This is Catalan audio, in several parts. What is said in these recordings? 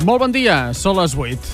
Molt bon dia, són les 8.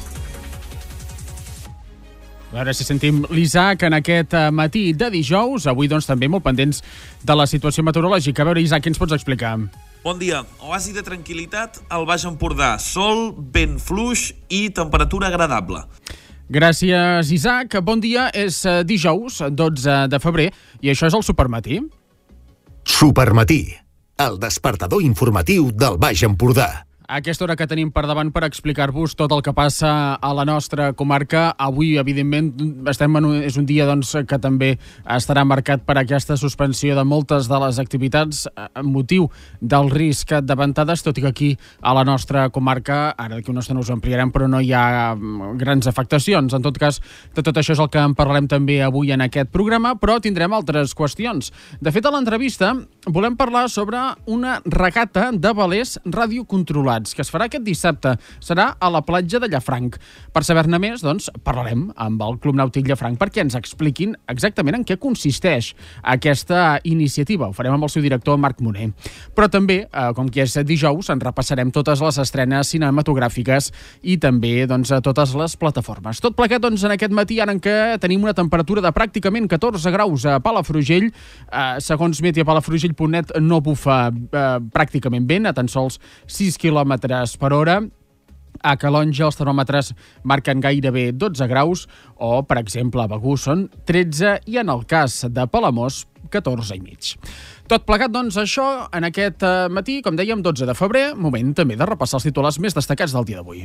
A veure si sentim l'Isaac en aquest matí de dijous. Avui, doncs, també molt pendents de la situació meteorològica. A veure, Isaac, què ens pots explicar? Bon dia. Oasi de tranquil·litat al Baix Empordà. Sol, vent fluix i temperatura agradable. Gràcies, Isaac. Bon dia. És dijous, 12 de febrer, i això és el Supermatí. Supermatí, el despertador informatiu del Baix Empordà. A aquesta hora que tenim per davant per explicar-vos tot el que passa a la nostra comarca. Avui, evidentment, és un dia doncs, que també estarà marcat per aquesta suspensió de moltes de les activitats amb motiu del risc de ventades, tot i que aquí a la nostra comarca, ara d'aquí una estona us ho ampliarem, però no hi ha grans afectacions. En tot cas, de tot això és el que en parlarem també avui en aquest programa, però tindrem altres qüestions. De fet, a l'entrevista volem parlar sobre una regata de velers radiocontrolats que es farà aquest dissabte. Serà a la platja de Llafranc. Per saber-ne més, doncs, parlarem amb el Club Nàutic Llafranc perquè ens expliquin exactament en què consisteix aquesta iniciativa. Ho farem amb el seu director, Marc Moner. Però també, com que és dijous, en repassarem totes les estrenes cinematogràfiques i també doncs, a totes les plataformes. Tot plegat doncs, en aquest matí, ara en què tenim una temperatura de pràcticament 14 graus a Palafrugell. Segons meteopalafrugell.net no bufa pràcticament vent, a tan sols 6 km per hora. A Calonja els termòmetres marquen gairebé 12 graus o, per exemple, a Begur són 13 i en el cas de Palamós 14,5. Tot plegat, doncs, això en aquest matí, com dèiem, 12 de febrer, moment també de repassar els titulars més destacats del dia d'avui.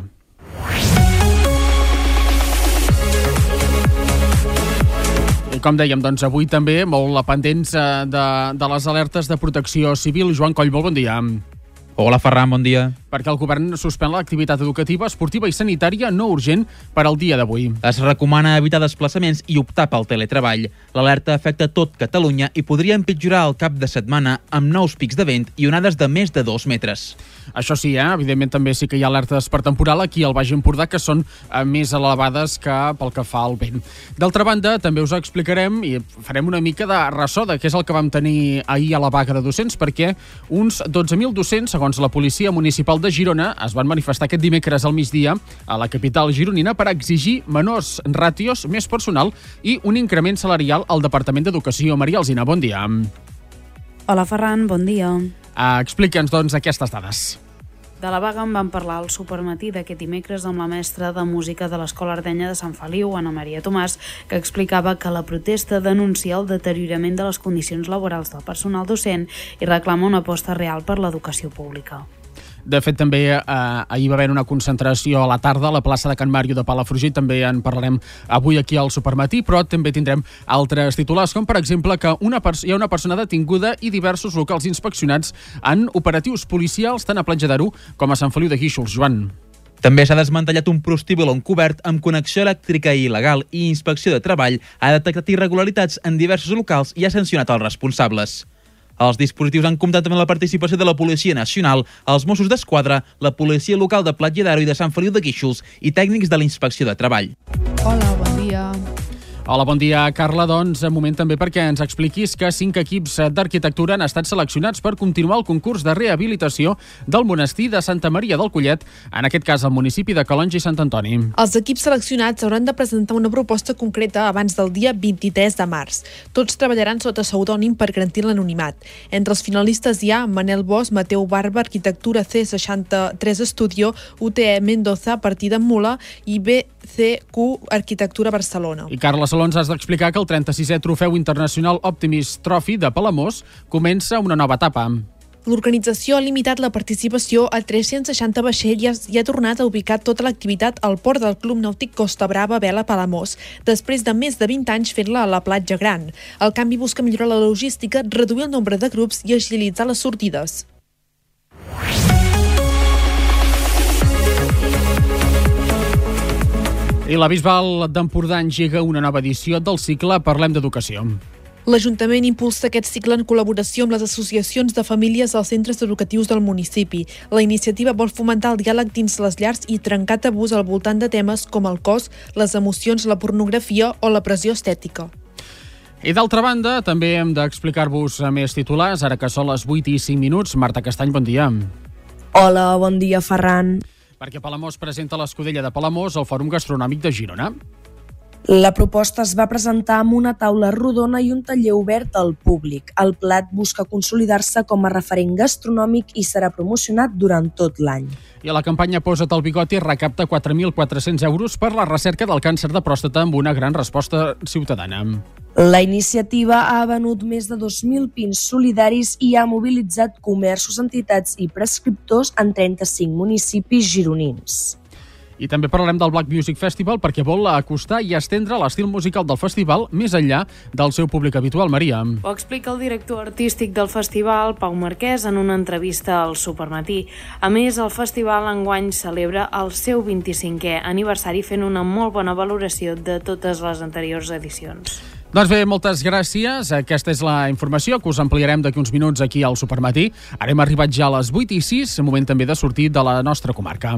I com dèiem, doncs, avui també molt pendents de les alertes de protecció civil. Joan Coll, molt bon dia. Hola, Ferran, bon dia. Perquè el govern suspèn l'activitat educativa, esportiva i sanitària no urgent per al dia d'avui. Es recomana evitar desplaçaments i optar pel teletreball. L'alerta afecta tot Catalunya i podria empitjorar el cap de setmana amb nous pics de vent i onades de més de 2 metres. Això sí, evidentment també sí que hi ha alertes per temporal aquí al Baix Empordà que són més elevades que pel que fa al vent. D'altra banda, també us explicarem i farem una mica de ressò de què és el que vam tenir ahir a la vaga de docents, perquè uns 12.000 docents, segons la policia municipal de Girona, es van manifestar aquest dimecres al migdia a la capital gironina per exigir menors ràtios, més personal i un increment salarial al Departament d'Educació. Maria Alsina, bon dia. Hola, Ferran, bon dia. Explica'ns, doncs, aquestes dades. De la vaga en vam parlar al Supermatí d'aquest dimecres amb la mestra de música de l'Escola Ardenya de Sant Feliu, Ana Maria Tomàs, que explicava que la protesta denuncia el deteriorament de les condicions laborals del personal docent i reclama una aposta real per l'educació pública. De fet, també ahir va haver una concentració a la tarda a la plaça de Can Màrio de Palafrugell. També en parlarem avui aquí al Supermatí, però també tindrem altres titulars, com per exemple que hi ha una persona detinguda i diversos locals inspeccionats en operatius policials tant a Platja d'Aro com a Sant Feliu de Guíxols. Joan. També s'ha desmantellat un prostíbul encobert amb connexió elèctrica il·legal i Inspecció de Treball ha detectat irregularitats en diversos locals i ha sancionat els responsables. Els dispositius han comptat amb la participació de la Policia Nacional, els Mossos d'Esquadra, la Policia Local de Platja d'Aro i de Sant Feliu de Guíxols i tècnics de la Inspecció de Treball. Hola, bon dia. Hola, bon dia, Carla. Doncs, un moment també perquè ens expliquis que 5 equips d'arquitectura han estat seleccionats per continuar el concurs de rehabilitació del monestir de Santa Maria del Collet, en aquest cas al municipi de Calonja i Sant Antoni. Els equips seleccionats hauran de presentar una proposta concreta abans del dia 23 de març. Tots treballaran sota pseudònim per garantir l'anonimat. Entre els finalistes hi ha Manel Bosch, Mateu Barba, Arquitectura C63 Estudio, UTE Mendoza, Partida Mula i BCQ Arquitectura Barcelona. I Carla Salons, has d'explicar que el 36è Trofeu Internacional Optimist Trophy de Palamós comença una nova etapa. L'organització ha limitat la participació a 360 vaixells i ha tornat a ubicar tota l'activitat al port del Club Nàutic Costa Brava Vela Palamós, després de més de 20 anys fent-la a la platja gran. El canvi busca millorar la logística, reduir el nombre de grups i agilitzar les sortides. I la Bisbal d'Empordà engega una nova edició del cicle Parlem d'Educació. L'Ajuntament impulsa aquest cicle en col·laboració amb les associacions de famílies als centres educatius del municipi. La iniciativa vol fomentar el diàleg dins les llars i trencar tabús al voltant de temes com el cos, les emocions, la pornografia o la pressió estètica. I d'altra banda, també hem d'explicar-vos més titulars, ara que són les 8:05. Marta Castany, bon dia. Hola, bon dia, Ferran. Perquè Palamós presenta l'Escudella de Palamós al Fòrum Gastronòmic de Girona. La proposta es va presentar amb una taula rodona i un taller obert al públic. El plat busca consolidar-se com a referent gastronòmic i serà promocionat durant tot l'any. I la campanya Posa't el bigoti recapta 4.400 euros per la recerca del càncer de pròstata amb una gran resposta ciutadana. La iniciativa ha venut més de 2.000 pins solidaris i ha mobilitzat comerços, entitats i prescriptors en 35 municipis gironins. I també parlarem del Black Music Festival perquè vol acostar i estendre l'estil musical del festival més enllà del seu públic habitual. Maria. Ho explica el director artístic del festival, Pau Marquès, en una entrevista al Supermatí. A més, el festival enguany celebra el seu 25è aniversari fent una molt bona valoració de totes les anteriors edicions. Doncs bé, moltes gràcies. Aquesta és la informació que us ampliarem d'aquí uns minuts aquí al Supermatí. Ara hem arribat ja a les 8:06, moment també de sortir de la nostra comarca.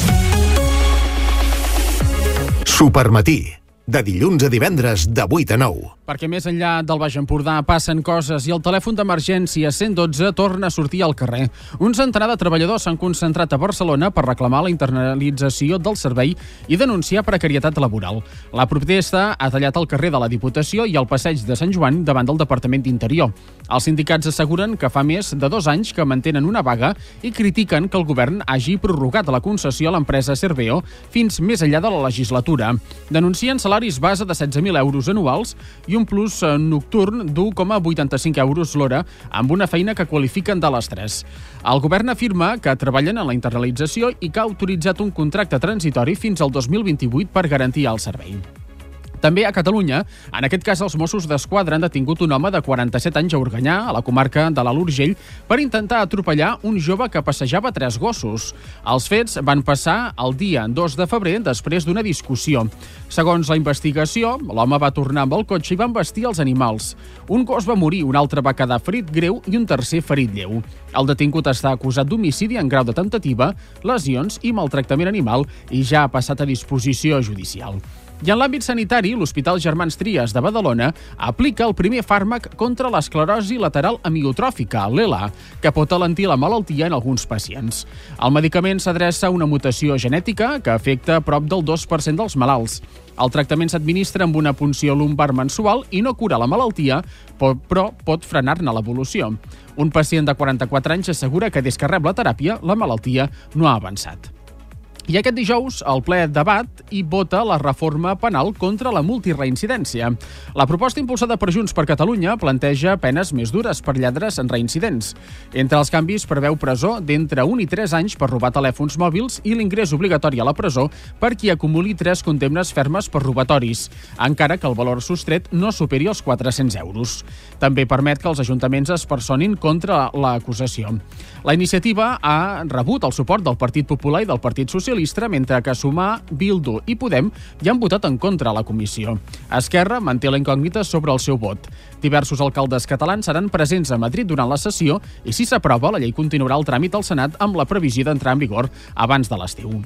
Supermatí, de dilluns a divendres de 8 a 9. Perquè més enllà del Baix Empordà passen coses i el telèfon d'emergència 112 torna a sortir al carrer. Un centenar de treballadors s'han concentrat a Barcelona per reclamar la internalització del servei i denunciar precarietat laboral. La protesta ha tallat el carrer de la Diputació i el passeig de Sant Joan davant del Departament d'Interior. Els sindicats asseguren que fa més de 2 anys que mantenen una vaga i critiquen que el govern hagi prorrogat la concessió a l'empresa Serveo fins més enllà de la legislatura. Denuncien salaris base de 16.000 euros anuals i un plus nocturn d'1,85 euros l'hora amb una feina que qualifiquen de l'estrès. El govern afirma que treballen en la internalització i que ha autoritzat un contracte transitori fins al 2028 per garantir el servei. També a Catalunya, en aquest cas els Mossos d'Esquadra han detingut un home de 47 anys a Organyà, a la comarca de l'Alt Urgell, per intentar atropellar un jove que passejava 3 gossos. Els fets van passar el dia 2 de febrer després d'una discussió. Segons la investigació, l'home va tornar amb el cotxe i va embestir els animals. Un gos va morir, un altre va quedar ferit greu i un tercer ferit lleu. El detingut està acusat d'homicidi en grau de temptativa, lesions i maltractament animal i ja ha passat a disposició judicial. I en l'àmbit sanitari, l'Hospital Germans Trias de Badalona aplica el primer fàrmac contra l'esclerosi lateral amiotròfica, l'ELA, que pot alentir la malaltia en alguns pacients. El medicament s'adreça a una mutació genètica que afecta prop del 2% dels malalts. El tractament s'administra amb una punció lumbar mensual i no cura la malaltia, però pot frenar-ne l'evolució. Un pacient de 44 anys assegura que des que rep la teràpia, la malaltia no ha avançat. I aquest dijous el ple debat i vota la reforma penal contra la multireincidència. La proposta impulsada per Junts per Catalunya planteja penes més dures per lladres en reincidents. Entre els canvis preveu presó d'entre 1 i 3 anys per robar telèfons mòbils i l'ingrés obligatori a la presó per qui acumuli 3 condemnes fermes per robatoris, encara que el valor sostret no superi els 400 euros. També permet que els ajuntaments es personin contra l'acusació. La iniciativa ha rebut el suport del Partit Popular i del Partit Socialista, mentre que Sumar, Bildu i Podem ja han votat en contra a la comissió. Esquerra manté la incògnita sobre el seu vot. Diversos alcaldes catalans seran presents a Madrid durant la sessió i si s'aprova, la llei continuarà el tràmit al Senat amb la previsió d'entrar en vigor abans de l'estiu.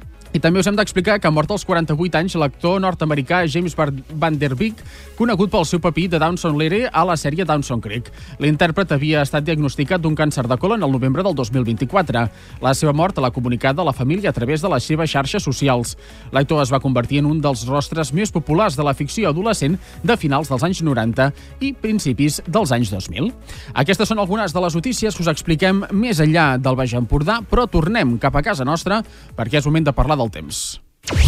I també us hem d'explicar que ha mort als 48 anys l'actor nord-americà James Van Der Beek, conegut pel seu paper de Dawson Leary a la sèrie Dawson Creek. L'intèrpret havia estat diagnosticat d'un càncer de colon el novembre del 2024. La seva mort l'ha comunicat a la família a través de les seves xarxes socials. L'actor es va convertir en un dels rostres més populars de la ficció adolescent de finals dels anys 90 i principis dels anys 2000. Aquestes són algunes de les notícies que us expliquem més enllà del Baix Empordà, però tornem cap a casa nostra perquè és moment de parlar del temps.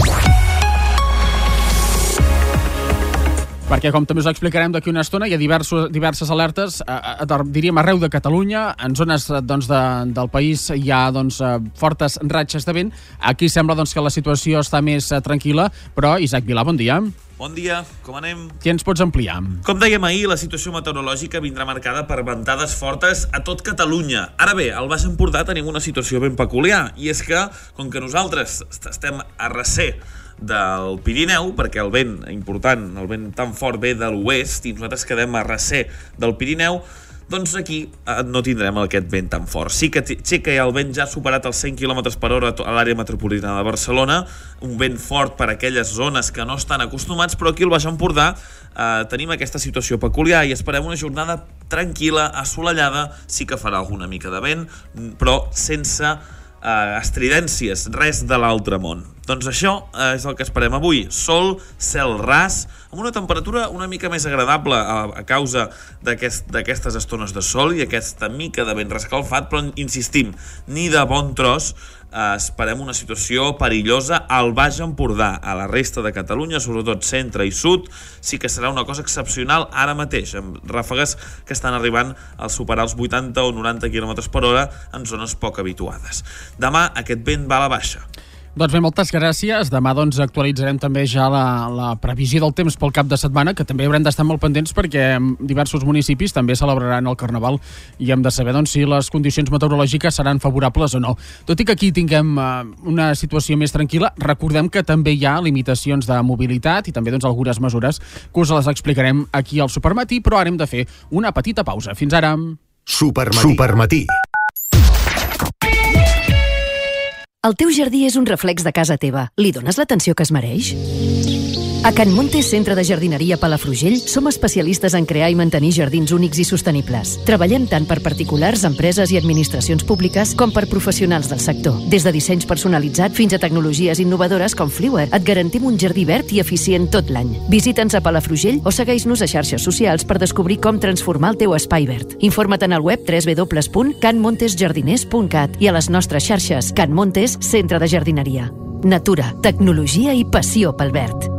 Perquè, com també us explicarem d'aquí una estona, hi ha diverses alertes, diríem arreu de Catalunya, en zones del país hi ha fortes ratxes de vent. Aquí sembla que la situació està més tranquil·la, però Isaac Vilà, bon dia. Bon dia, com anem? Què ens pots ampliar? Com dèiem ahir, la situació meteorològica vindrà marcada per ventades fortes a tot Catalunya. Ara bé, al Baix Empordà tenim una situació ben peculiar, i és que, com que nosaltres estem a recer del Pirineu, perquè el vent important, el vent tan fort ve de l'oest i nosaltres quedem a recer del Pirineu, doncs aquí no tindrem aquest vent tan fort. Sí que el vent ja ha superat els 100 km per hora a l'àrea metropolitana de Barcelona, un vent fort per a aquelles zones que no estan acostumats, però aquí al Baix Empordà tenim aquesta situació peculiar i esperem una jornada tranquil·la, assolellada, sí que farà alguna mica de vent, però sense estridències, res de l'altre món. Doncs això és el que esperem avui. Sol, cel ras, amb una temperatura una mica més agradable a causa d'aquestes estones de sol i aquesta mica de vent rescalfat, però insistim, ni de bon tros. Esperem una situació perillosa al Baix Empordà. A la resta de Catalunya, sobretot centre i sud, sí que serà una cosa excepcional ara mateix, amb ràfegues que estan arribant a superar els 80 o 90 km per hora en zones poc habituades. Demà aquest vent va a la baixa. Doncs bé, moltes gràcies. Demà actualitzarem també ja la previsió del temps pel cap de setmana, que també haurem d'estar molt pendents perquè diversos municipis també celebraran el Carnaval i hem de saber si les condicions meteorològiques seran favorables o no. Tot i que aquí tinguem una situació més tranquil·la, recordem que també hi ha limitacions de mobilitat i també algunes mesures que us les explicarem aquí al Supermatí, però ara hem de fer una petita pausa. Fins ara. Supermatí. El teu jardí és un reflex de casa teva. Li dones l'atenció que es mereix? A Can Montes, centre de jardineria Palafrugell, som especialistes en crear i mantenir jardins únics i sostenibles. Treballem tant per particulars, empreses i administracions públiques com per professionals del sector. Des de dissenys personalitzats fins a tecnologies innovadores com Fliwer, et garantim un jardí verd i eficient tot l'any. Visita'ns a Palafrugell o segueix-nos a xarxes socials per descobrir com transformar el teu espai verd. Informa't en el web www.canmontesjardiners.cat i a les nostres xarxes Can Montes, centre de jardineria. Natura, tecnologia i passió pel verd.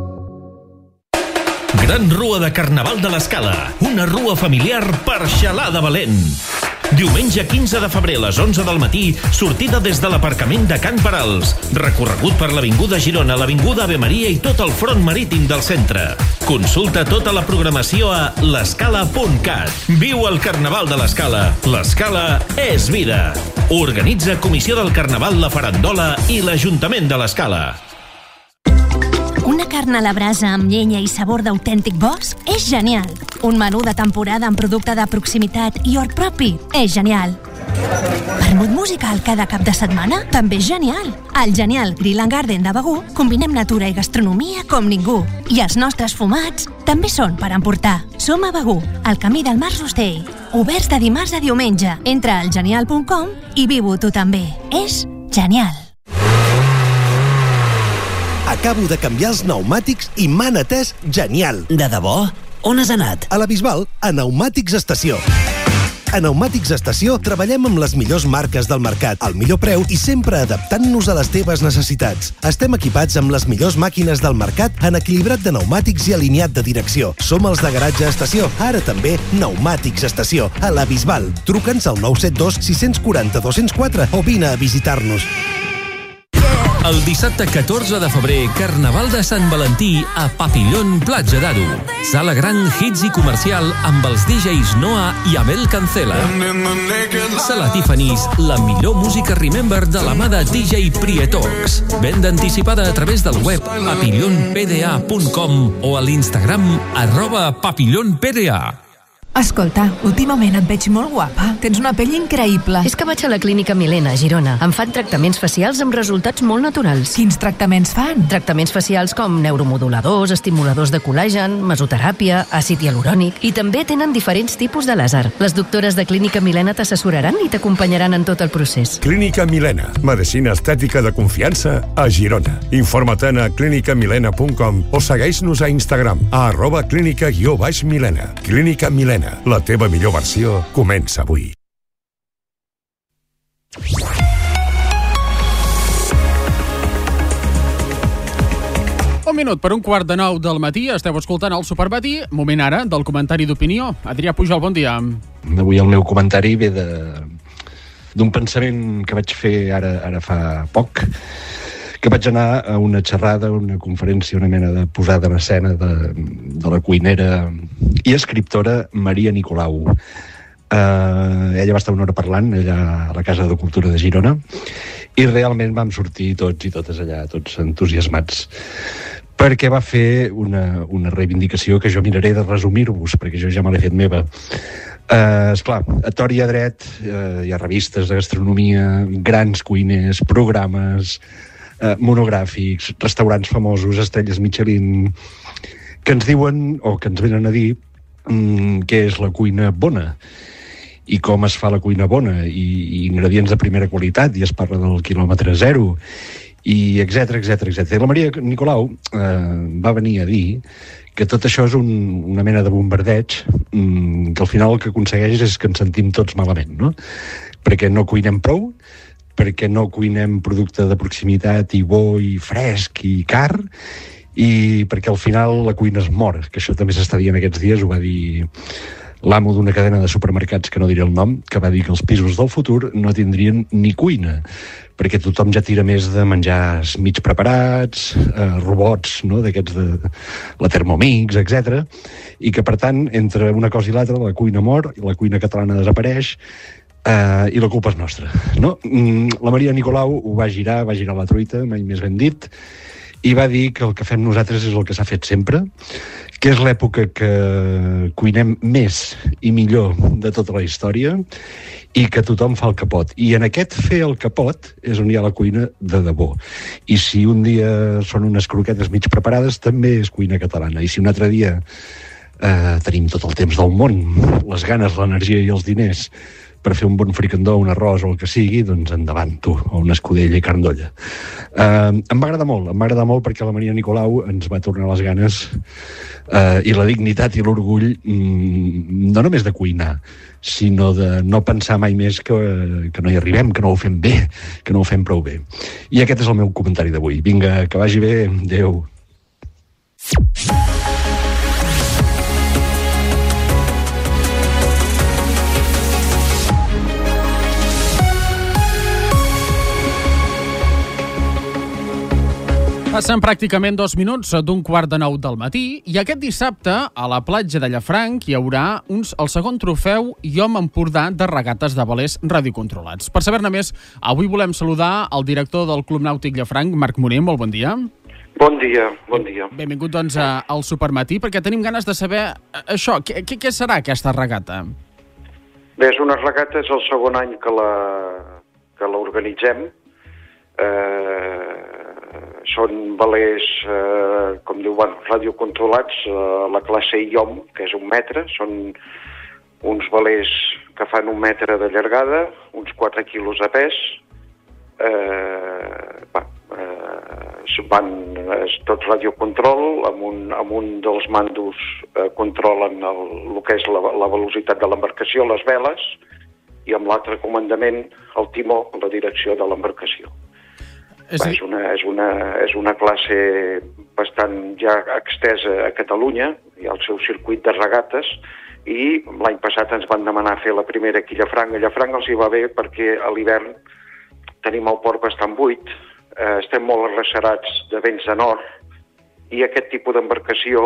Gran Rua de Carnaval de l'Escala, una rua familiar per xalar de valent. Diumenge 15 de febrer a les 11 del matí, sortida des de l'aparcament de Can Parals. Recorregut per l'Avinguda Girona, l'Avinguda Ave Maria i tot el front marítim del centre. Consulta tota la programació a l'escala.cat. Viu el Carnaval de l'Escala. L'Escala és vida. Organitza Comissió del Carnaval, la Farandola i l'Ajuntament de l'Escala. Una carn a la brasa amb llenya i sabor d'autèntic bosc és genial. Un menú de temporada amb producte de proximitat i hort propi és genial. Vermut musical cada cap de setmana també és genial. Al Genial Grill and Garden de Begur combinem natura i gastronomia com ningú. I els nostres fumats també són per emportar. Som a Begur, al camí del Mas Rostell. Oberts de dimarts a diumenge. Entra al genial.com i viu-ho tu també. És genial. Acabo de canviar els pneumàtics i m'han atès genial. De debò? On has anat? A la Bisbal, a Pneumàtics Estació. A Pneumàtics Estació treballem amb les millors marques del mercat, al millor preu i sempre adaptant-nos a les teves necessitats. Estem equipats amb les millors màquines del mercat en equilibrat de pneumàtics i alineat de direcció. Som els de Garatge Estació, ara també Pneumàtics Estació, a la Bisbal. Truca'ns al 972 640 204 o vine a visitar-nos. El dissabte 14 de febrer, Carnaval de Sant Valentí a Papillon Platja d'Aro. Sala gran, hits i comercial amb els DJs Noah i Abel Cancela. Sala Tiffany's, la millor música Remember de la mà de DJ Prietox. Venda anticipada a través del web papillonpda.com o a l'Instagram @papillonpda. Escolta, últimament et veig molt guapa. Tens una pell increïble. És que vaig a la Clínica Milena, a Girona. Em fan tractaments facials amb resultats molt naturals. Quins tractaments fan? Tractaments facials com neuromoduladors, estimuladors de col·làgen, mesoteràpia, àcid hialurònic i també tenen diferents tipus de làser. Les doctores de Clínica Milena t'assessoraran i t'acompanyaran en tot el procés. Clínica Milena, medicina estètica de confiança a Girona. Informa't a clinicamilena.com o segueix-nos a Instagram a @clínica_milena. Clínica Milena. La teva millor versió comença avui. Un minut per 8:45 del matí. Esteu escoltant el Supermatí. Moment ara del comentari d'opinió. Adrià Pujol, bon dia. Avui el meu comentari ve d'un pensament que vaig fer ara fa poc, que vaig anar a una xerrada, una conferència, una mena de posada en escena de la cuinera i escriptora Maria Nicolau. Ella va estar una hora parlant allà a la Casa de Cultura de Girona i realment vam sortir tots i totes allà, tots entusiasmats, perquè va fer una reivindicació que jo miraré de resumir-vos, perquè jo ja me l'he fet meva. Esclar, a tort i a dret hi ha revistes de gastronomia, grans cuiners, programes, monogràfics, restaurants famosos, estrelles Michelin, que ens diuen, o que ens venen a dir, què és la cuina bona. i com es fa la cuina bona, i ingredients de primera qualitat, i es parla del quilòmetre zero, i etcètera. I la Maria Nicolau va venir a dir que tot això és una mena de bombardeig, que al final el que aconsegueix és que ens sentim tots malament, no? Perquè no cuinem prou, perquè no cuinem producte de proximitat i bo i fresc i car, i perquè al final la cuina es mor, que això també s'està dient aquests dies. Ho va dir l'amo d'una cadena de supermercats, que no diré el nom, que va dir que els pisos del futur no tindrien ni cuina, perquè tothom ja tira més de menjars mig preparats, robots, no?, d'aquests de la Thermomix, etc. I que, per tant, entre una cosa i l'altra, la cuina mor, la cuina catalana desapareix, i la culpa és nostra, no? La Maria Nicolau ho va girar la truita, mai més ben dit, i va dir que el que fem nosaltres és el que s'ha fet sempre, que és l'època que cuinem més i millor de tota la història, i que tothom fa el que pot. I en aquest fer el que pot és on hi ha la cuina de debò. I si un dia són unes croquetes mig preparades, també és cuina catalana. I si un altre dia tenim tot el temps del món, les ganes, l'energia i els diners per fer un bon fricandó, un arròs o el que sigui, doncs endavant, tu, o una escudella i carn d'olla. Em va agradar molt perquè la Maria Nicolau ens va tornar les ganes i la dignitat i l'orgull, no només de cuinar, sinó de no pensar mai més que no hi arribem, que no ho fem bé, que no ho fem prou bé. I aquest és el meu comentari d'avui. Vinga, que vagi bé. Adéu. Passen pràcticament 2 minuts d'un 8:45 del matí i aquest dissabte a la platja de Llafranc hi haurà el segon trofeu IOM Empordà de regates de velers radiocontrolats. Per saber-ne més, avui volem saludar el director del Club Nàutic Llafranc, Marc Moner. Molt bon dia. Bon dia. Benvingut, doncs, al Supermatí, perquè tenim ganes de saber això. Què serà aquesta regata? Bé, és una regata, és el segon any que l'organitzem. Són velers, com diu, radiocontrolats, la classe IOM, que és 1 metre. Són uns velers que fan 1 metre de llargada, uns 4 quilos de pes. És tot radiocontrol, amb un dels mandos controlen el que és la velocitat de l'embarcació, les veles, i amb l'altre comandament el timó, la direcció de l'embarcació. És una classe bastant ja extesa a Catalunya, hi ha el seu circuit de regates, i l'any passat ens van demanar fer la primera aquí a Llafranc. A Llafranc els hi va bé perquè a l'hivern tenim el port bastant buit, estem molt arrecerats de vents de nord, i aquest tipus d'embarcació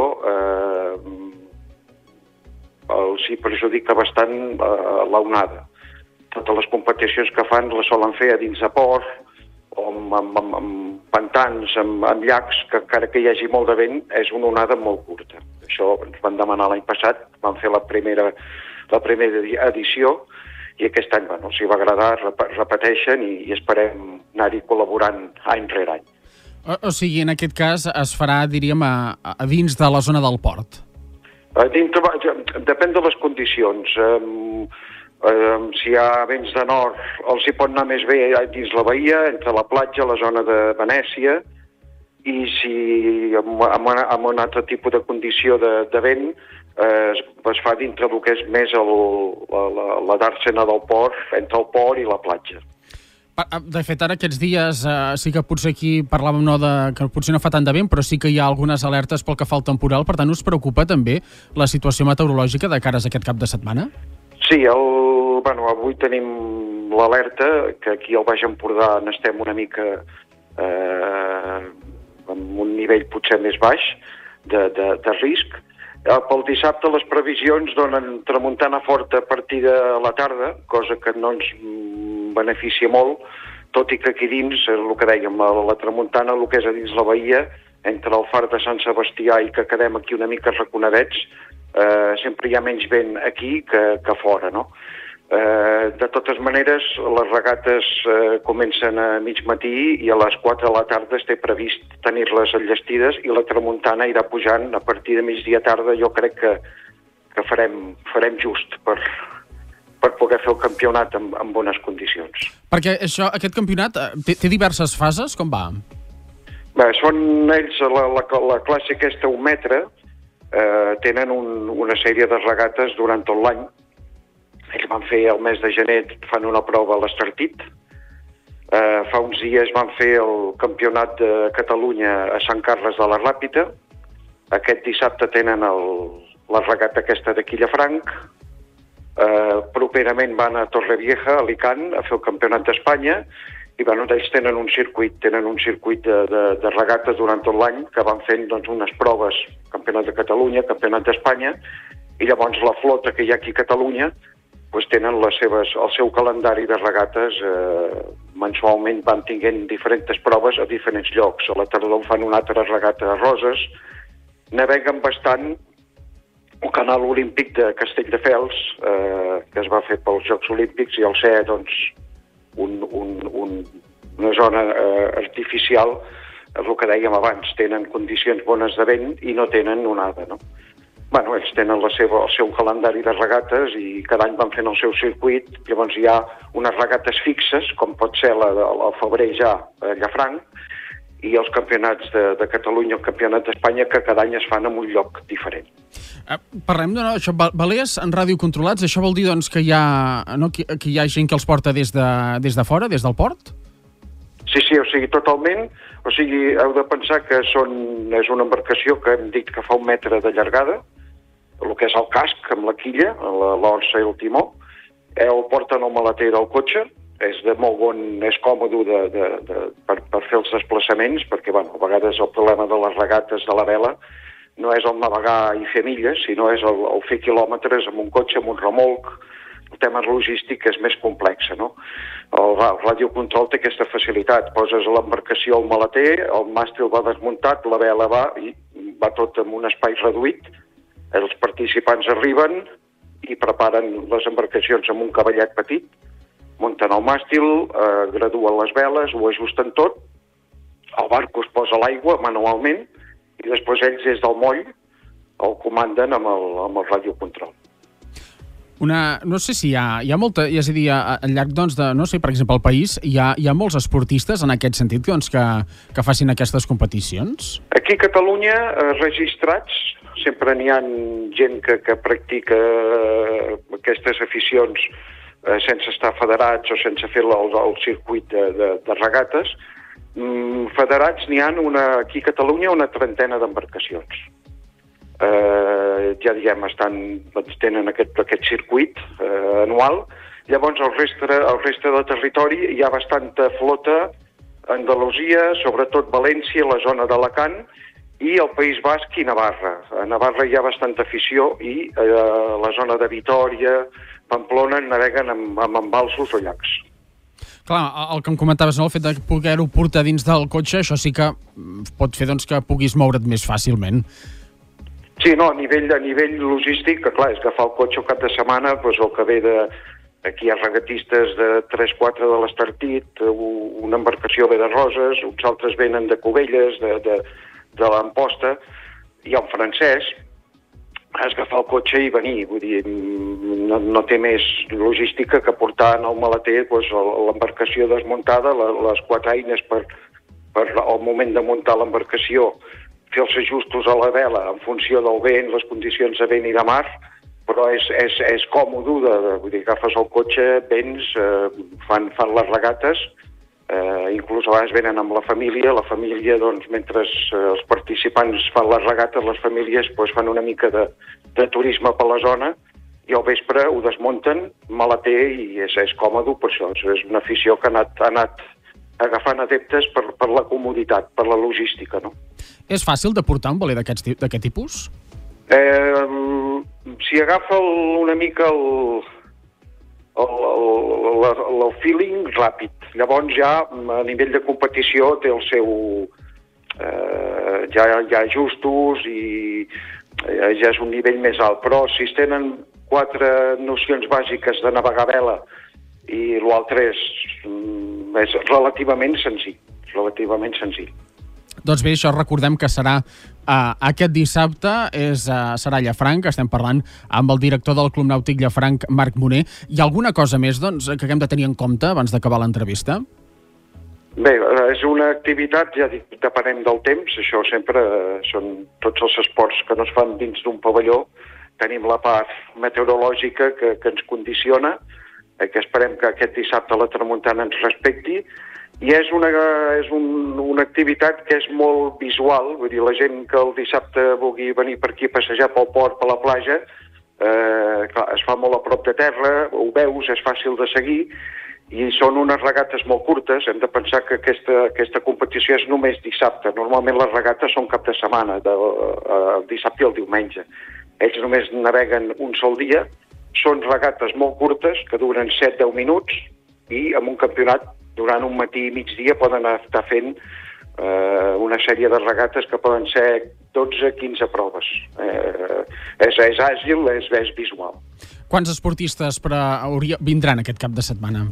els hi perjudica bastant l'onada. Totes les competicions que fan les solen fer a dins de port, o amb pantans, amb llacs, que encara que hi hagi molt de vent, és una onada molt curta. Això ens van demanar l'any passat, vam fer la primera edició, i aquest any els hi va agradar, repeteixen, i esperem anar-hi col·laborant any rere any. O sigui, en aquest cas es farà, diríem, a dins de la zona del port? Depèn de les condicions. Si hi ha vents de nord, els hi pot anar més bé dins la bahia, entre la platja, la zona de Venècia, i si amb un altre tipus de condició de vent es fa dintre del que és més la dàrsena del port, entre el port i la platja. De fet, ara aquests dies sí que potser aquí parlàvem que potser no fa tant de vent, però sí que hi ha algunes alertes pel que fa al temporal. Per tant, us preocupa també la situació meteorològica de cares a aquest cap de setmana? Sí, avui tenim l'alerta, que aquí al Baix Empordà n'estem una mica amb un nivell potser més baix de risc. Pel dissabte les previsions donen tramuntana forta a partir de la tarda, cosa que no ens beneficia molt, tot i que aquí dins, el que dèiem, la tramuntana, el que és a dins la bahia, entre el far de Sant Sebastià i que quedem aquí una mica raconadets, sempre hi ha menys vent aquí que fora, no? De totes maneres, les regates comencen a mig matí i a les 4 de la tarda té previst tenir-les enllestides i la tramuntana irà pujant a partir de migdia tarda. Jo crec que farem just per per poder fer el campionat en bones condicions. Perquè aquest campionat té diverses fases, com va? Bé, són ells, la classe aquesta 1 metre, tenen una sèrie de regates durant tot l'any. Ells van fer el mes de gener, fan una prova a l'Estartit. Fa uns dies van fer el campionat de Catalunya a Sant Carles de la Ràpita. Aquest dissabte tenen la regata aquesta de Quillafranc. Properament van a Torrevieja, a Alicant, a fer el campionat d'Espanya. I ells tenen un circuit de regates durant tot l'any que van fent unes proves, campionat de Catalunya, campionat d'Espanya, i llavors la flota que hi ha aquí a Catalunya tenen el seu calendari de regates. Mensualment van tinguent diferents proves a diferents llocs. A la tardor fan una altra regata a Roses. Naveguen bastant el canal olímpic de Castelldefels, que es va fer pels Jocs Olímpics, i al ser una zona artificial, és el que dèiem abans, tenen condicions bones de vent i no tenen onada, no? Bueno, ells tenen el seu calendari de regates i cada any van fent el seu circuit. Llavors hi ha unes regates fixes, com pot ser al febrer ja a Llafranc, i els campionats de Catalunya, el campionat d'Espanya, que cada any es fan en un lloc diferent. Parlem d'això, velers en radiocontrolats, això vol dir que hi ha gent que els porta des de fora, des del port? Sí, totalment. Heu de pensar que és una embarcació que hem dit que fa 1 metre de llargada, el que és el casc amb la quilla, l'orsa i el timó. El porten al maleter del cotxe, és de molt és còmode per fer els desplaçaments, perquè a vegades el problema de les regates de la vela no és el navegar i fer milles, sinó és el fer quilòmetres amb un cotxe, amb un remolc. El tema logístic és més complex, no? El radiocontrol té aquesta facilitat. Poses l'embarcació al maleter, el màstil va desmuntat, la vela va tot en un espai reduït. Els participants arriben i preparen les embarcacions amb un cavallet petit, munten el màstil, graduen les veles, ho ajusten tot, el barco es posa a l'aigua manualment i després ells des del moll el comanden amb el radiocontrol. No sé si hi ha molta, és a dir, al llarg per exemple, al país, hi ha molts esportistes en aquest sentit que facin aquestes competicions? Aquí a Catalunya, registrats, sempre n'hi ha gent que practica aquestes aficions sense estar federats o sense fer el circuit de regates. Federats n'hi ha aquí a Catalunya una 30 d'embarcacions. Ja diguem, tenen aquest circuit anual. Llavors el reste del territori hi ha bastanta flota a Andalusia, sobretot València, la zona d'Alacant, i el País Basc i Navarra. A Navarra hi ha bastanta afició i a la zona de Vitòria, Pamplona, naveguen amb embalsos o llacs. Clar, el que em comentaves, el fet de poder-ho portar dins del cotxe, això sí que pot fer que puguis moure't més fàcilment. Sí, no, a nivell logístic, que clar, és agafar el cotxe el cap de setmana, el que ve aquí hi ha regatistes de 3-4 de l'Estartit, una embarcació ve de Roses, uns altres venen de Cubelles, de l'Amposta, i en francès, has d'agafar el cotxe i venir, vull dir, no té més logística que portar en el maleter l'embarcació desmuntada, les 4 eines per al moment de muntar l'embarcació, fer els ajustos a la vela en funció del vent, les condicions de vent i de mar, però és còmode, vull dir, agafes el cotxe, vens, fan les regates, inclús a vegades venen amb la família, doncs, mentre els participants fan les regates, les famílies fan una mica de turisme per la zona i al vespre ho desmunten, maleter, i és còmode per això. És una afició que ha anat agafant adeptes per la comoditat, per la logística, no? És fàcil de portar un veler d'aquest tipus? Si agafa una mica el feeling, ràpid. Llavors ja a nivell de competició té el seu... ja hi ha ajustos i ja és un nivell més alt. Però si es tenen 4 nocions bàsiques de navegar vela i l'altre és relativament senzill. Doncs bé, això recordem que serà aquest dissabte, serà a Llafranc, estem parlant amb el director del Club Nàutic Llafranc, Marc Moner. Hi ha alguna cosa més doncs, que haguem de tenir en compte abans d'acabar l'entrevista? Bé, és una activitat, ja dic, depenent del temps, això sempre són tots els esports que no es fan dins d'un pavelló, tenim la part meteorològica que ens condiciona, que esperem que aquest dissabte la tramuntana ens respecti, i és una activitat que és molt visual, vull dir, la gent que el dissabte vulgui venir per aquí a passejar pel port, per la platja, clar, es fa molt a prop de terra, ho veus, és fàcil de seguir, i són unes regates molt curtes. Hem de pensar que aquesta competició és només dissabte. Normalment les regates són cap de setmana, el dissabte i el diumenge. Ells només naveguen un sol dia, són regates molt curtes que duren 7-10 minuts i amb un campionat durant un matí i migdia poden estar fent una sèrie de regates que poden ser 12-15 proves. És àgil, és visual. Quants esportistes vindran aquest cap de setmana?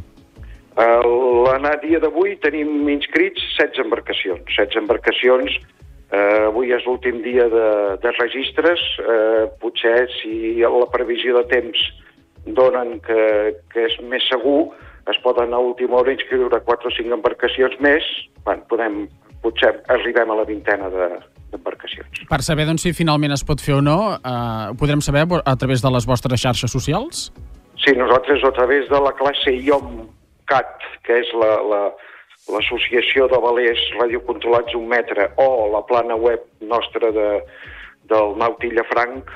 El dia d'avui tenim inscrits 16 embarcacions. 16 embarcacions. Avui és l'últim dia de registres. Potser, si la previsió de temps donen que és més segur, es poden a última hora inscriure 4 o 5 embarcacions més. Potser arribem a la vintena d'embarcacions. Per saber doncs, si finalment es pot fer o no, ho podrem saber a través de les vostres xarxes socials? Sí, nosaltres a través de la classe IOMCAT, que és l'associació de velers radiocontrolats 1 metre, o la plana web nostra del Nàutic Llafranc,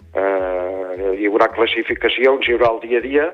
hi haurà classificacions, hi haurà el dia a dia,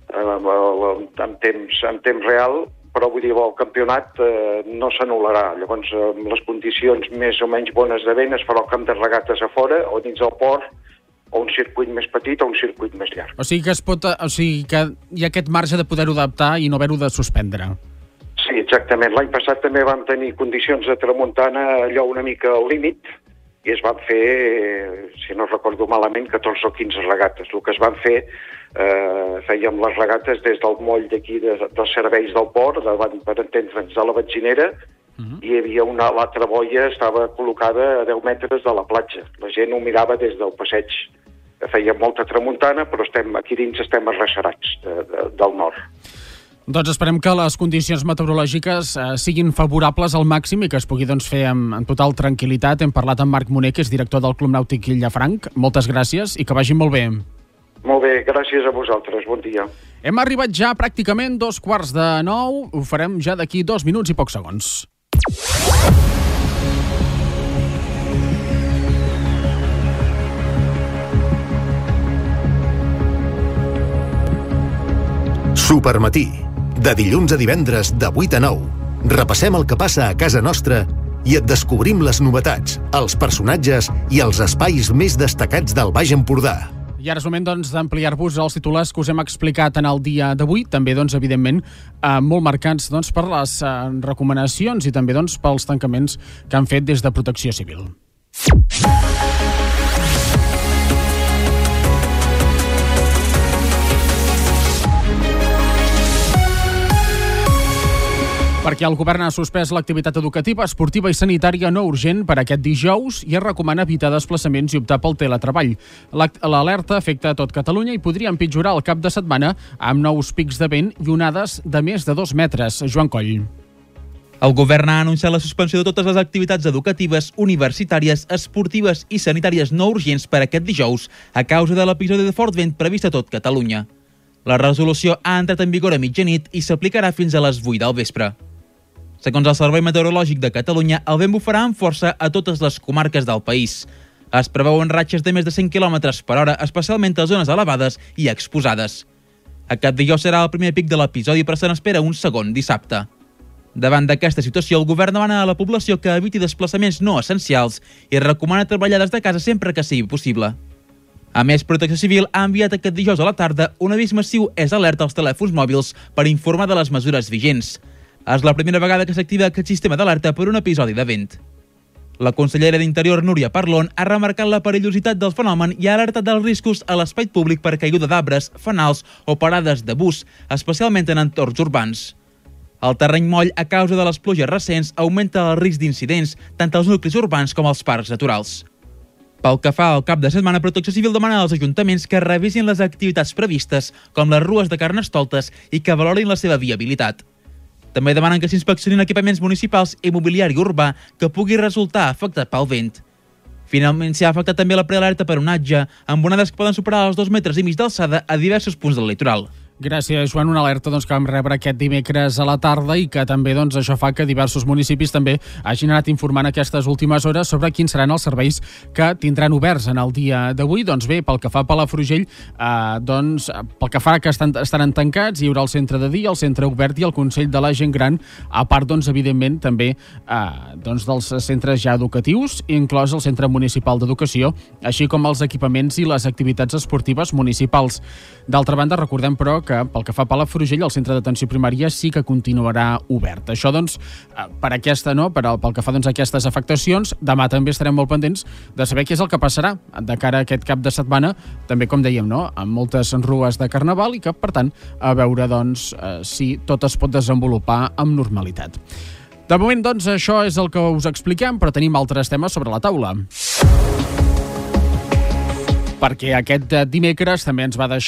en temps real, però vull dir, el campionat no s'anul·larà. Llavors, amb les condicions més o menys bones de vent, es farà el camp de regates a fora o dins del port, o un circuit més petit o un circuit més llarg. O sigui que hi ha aquest marge de poder-ho adaptar i no haver-ho de suspendre. Sí, exactament. L'any passat també vam tenir condicions de tramuntana allò una mica al límit i es van fer, si no recordo malament, 14 o 15 regates. El que es van fer, fèiem les regates des del moll d'aquí dels serveis del port, per entendre'ns de la benzinera, i hi havia l'altra boia, estava col·locada a 10 metres de la platja. La gent ho mirava des del passeig. Feia molta tramuntana, però aquí dins estem arrecerats del nord. Doncs esperem que les condicions meteorològiques siguin favorables al màxim i que es pugui fer amb total tranquil·litat. Hem parlat amb Marc Moner, que és director del Club Nàutic Llafranc. Moltes gràcies i que vagi molt bé. Molt bé, gràcies a vosaltres. Bon dia. Hem arribat ja pràcticament 8:45. Ho farem ja d'aquí 2 minuts i pocs segons. Supermatí. De dilluns a divendres, de 8 a 9. Repassem el que passa a casa nostra i et descobrim les novetats, els personatges i els espais més destacats del Baix Empordà. I ara és moment d'ampliar-vos els titulars que us hem explicat en el dia d'avui, també, evidentment, molt marcats per les recomanacions i també pels tancaments que han fet des de Protecció Civil. Perquè el govern ha suspès l'activitat educativa, esportiva i sanitària no urgent per aquest dijous i es recomana evitar desplaçaments i optar pel teletreball. L'alerta afecta a tot Catalunya i podria empitjorar el cap de setmana amb nous pics de vent i onades de més de 2 metres. Joan Coll. El govern ha anunciat la suspensió de totes les activitats educatives, universitàries, esportives i sanitàries no urgents per aquest dijous a causa de l'episodi de fort vent previst a tot Catalunya. La resolució ha entrat en vigor a mitjanit i s'aplicarà fins a les 8 del vespre. Segons el Servei Meteorològic de Catalunya, el vent bufarà amb força a totes les comarques del país. Es preveuen ratxes de més de 100 km per hora, especialment a zones elevades i exposades. Aquest dijous serà el primer pic de l'episodi, però se n'espera un segon dissabte. Davant d'aquesta situació, el govern demana a la població que eviti desplaçaments no essencials i recomana treballar des de casa sempre que sigui possible. A més, Protecció Civil ha enviat aquest dijous a la tarda un avís massiu alerta als telèfons mòbils per informar de les mesures vigents. És la primera vegada que s'activa aquest sistema d'alerta per un episodi de vent. La consellera d'Interior, Núria Parlon, ha remarcat la perillositat del fenomen i ha alertat dels riscos a l'espai públic per caiguda d'arbres, fanals o parades de bus, especialment en entorns urbans. El terreny moll, a causa de les pluges recents, augmenta el risc d'incidents tant als nuclis urbans com als parcs naturals. Pel que fa al cap de setmana, Protecció Civil demana als ajuntaments que revisin les activitats previstes, com les rues de Carnestoltes, i que valorin la seva viabilitat. També demanen que s'inspeccionin equipaments municipals i mobiliari urbà que pugui resultar afectat pel vent. Finalment, s'ha afectat també la prealerta per onatge, amb onades que poden superar els 2,5 metres d'alçada a diversos punts del litoral. Gràcies, Joan. Una alerta que vam rebre aquest dimecres a la tarda i que també això fa que diversos municipis també hagin anat informant aquestes últimes hores sobre quins seran els serveis que tindran oberts en el dia d'avui. Doncs bé, pel que fa a Palafrugell, pel que fa que estaran tancats, hi haurà el centre de dia, el centre obert i el Consell de la Gent Gran, a part, evidentment, també dels centres ja educatius, inclòs el Centre Municipal d'Educació, així com els equipaments i les activitats esportives municipals. D'altra banda, recordem, però, que pel que fa a Palafrugell, el centre d'atenció primària sí que continuarà obert. Això, pel que fa a aquestes afectacions, demà també estarem molt pendents de saber què és el que passarà de cara a aquest cap de setmana, també, com dèiem, amb moltes rues de Carnaval i que, per tant, a veure, si tot es pot desenvolupar amb normalitat. De moment, això és el que us expliquem, però tenim altres temes sobre la taula. Perquè aquest dimecres també ens van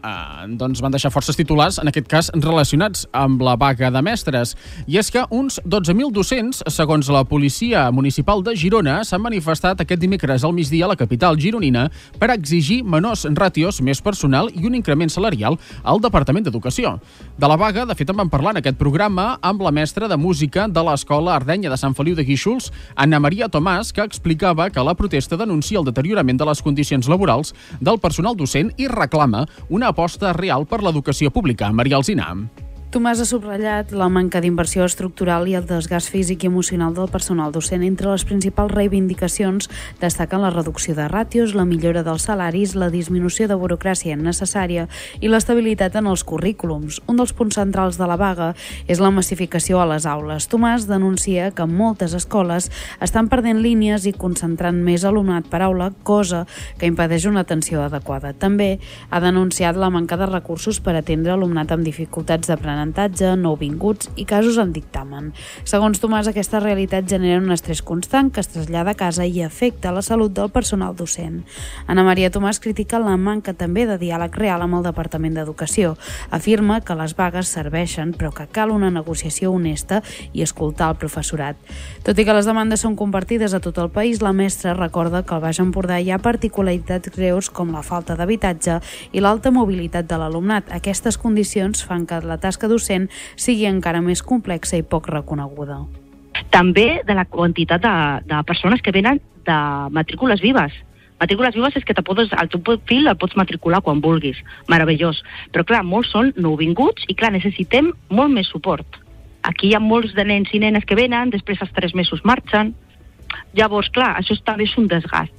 deixar forces titulars, en aquest cas relacionats amb la vaga de mestres. I és que uns 12.000 docents, segons la Policia Municipal de Girona, s'han manifestat aquest dimecres al migdia a la capital gironina per exigir menors ràtios, més personal i un increment salarial al Departament d'Educació. De la vaga, de fet, en vam parlar en aquest programa amb la mestra de música de l'Escola Ardenya de Sant Feliu de Guíxols, Anna Maria Tomàs, que explicava que la protesta denuncia el deteriorament de les condicions laborals del personal docent i reclama una aposta real per l'educació pública. Maria Alsina. Tomàs ha subratllat la manca d'inversió estructural i el desgast físic i emocional del personal docent. Entre les principals reivindicacions destaquen la reducció de ràtios, la millora dels salaris, la disminució de burocràcia innecessària i l'estabilitat en els currículums. Un dels punts centrals de la vaga és la massificació a les aules. Tomàs denuncia que moltes escoles estan perdent línies i concentrant més alumnat per aula, cosa que impedeix una atenció adequada. També ha denunciat la manca de recursos per atendre alumnat amb dificultats d'aprenentatge, nouvinguts i casos en dictamen. Segons Tomàs, aquesta realitat genera un estrès constant que es trasllada a casa i afecta la salut del personal docent. Anna Maria Tomàs critica la manca també de diàleg real amb el Departament d'Educació. Afirma que les vagues serveixen, però que cal una negociació honesta i escoltar el professorat. Tot i que les demandes són compartides a tot el país, la mestra recorda que al Baix Empordà hi ha particularitats greus com la falta d'habitatge i l'alta mobilitat de l'alumnat. Aquestes condicions fan que la tasca docent sigui encara més complexa i poc reconeguda. També de la quantitat de persones que venen de matrícules vives. Matrícules vives és que el teu fill el pots matricular quan vulguis. Meravellós. Però clar, molts són nouvinguts i clar, necessitem molt més suport. Aquí hi ha molts de nens i nenes que venen, després als 3 mesos marxen. Llavors, clar, això també és un desgast.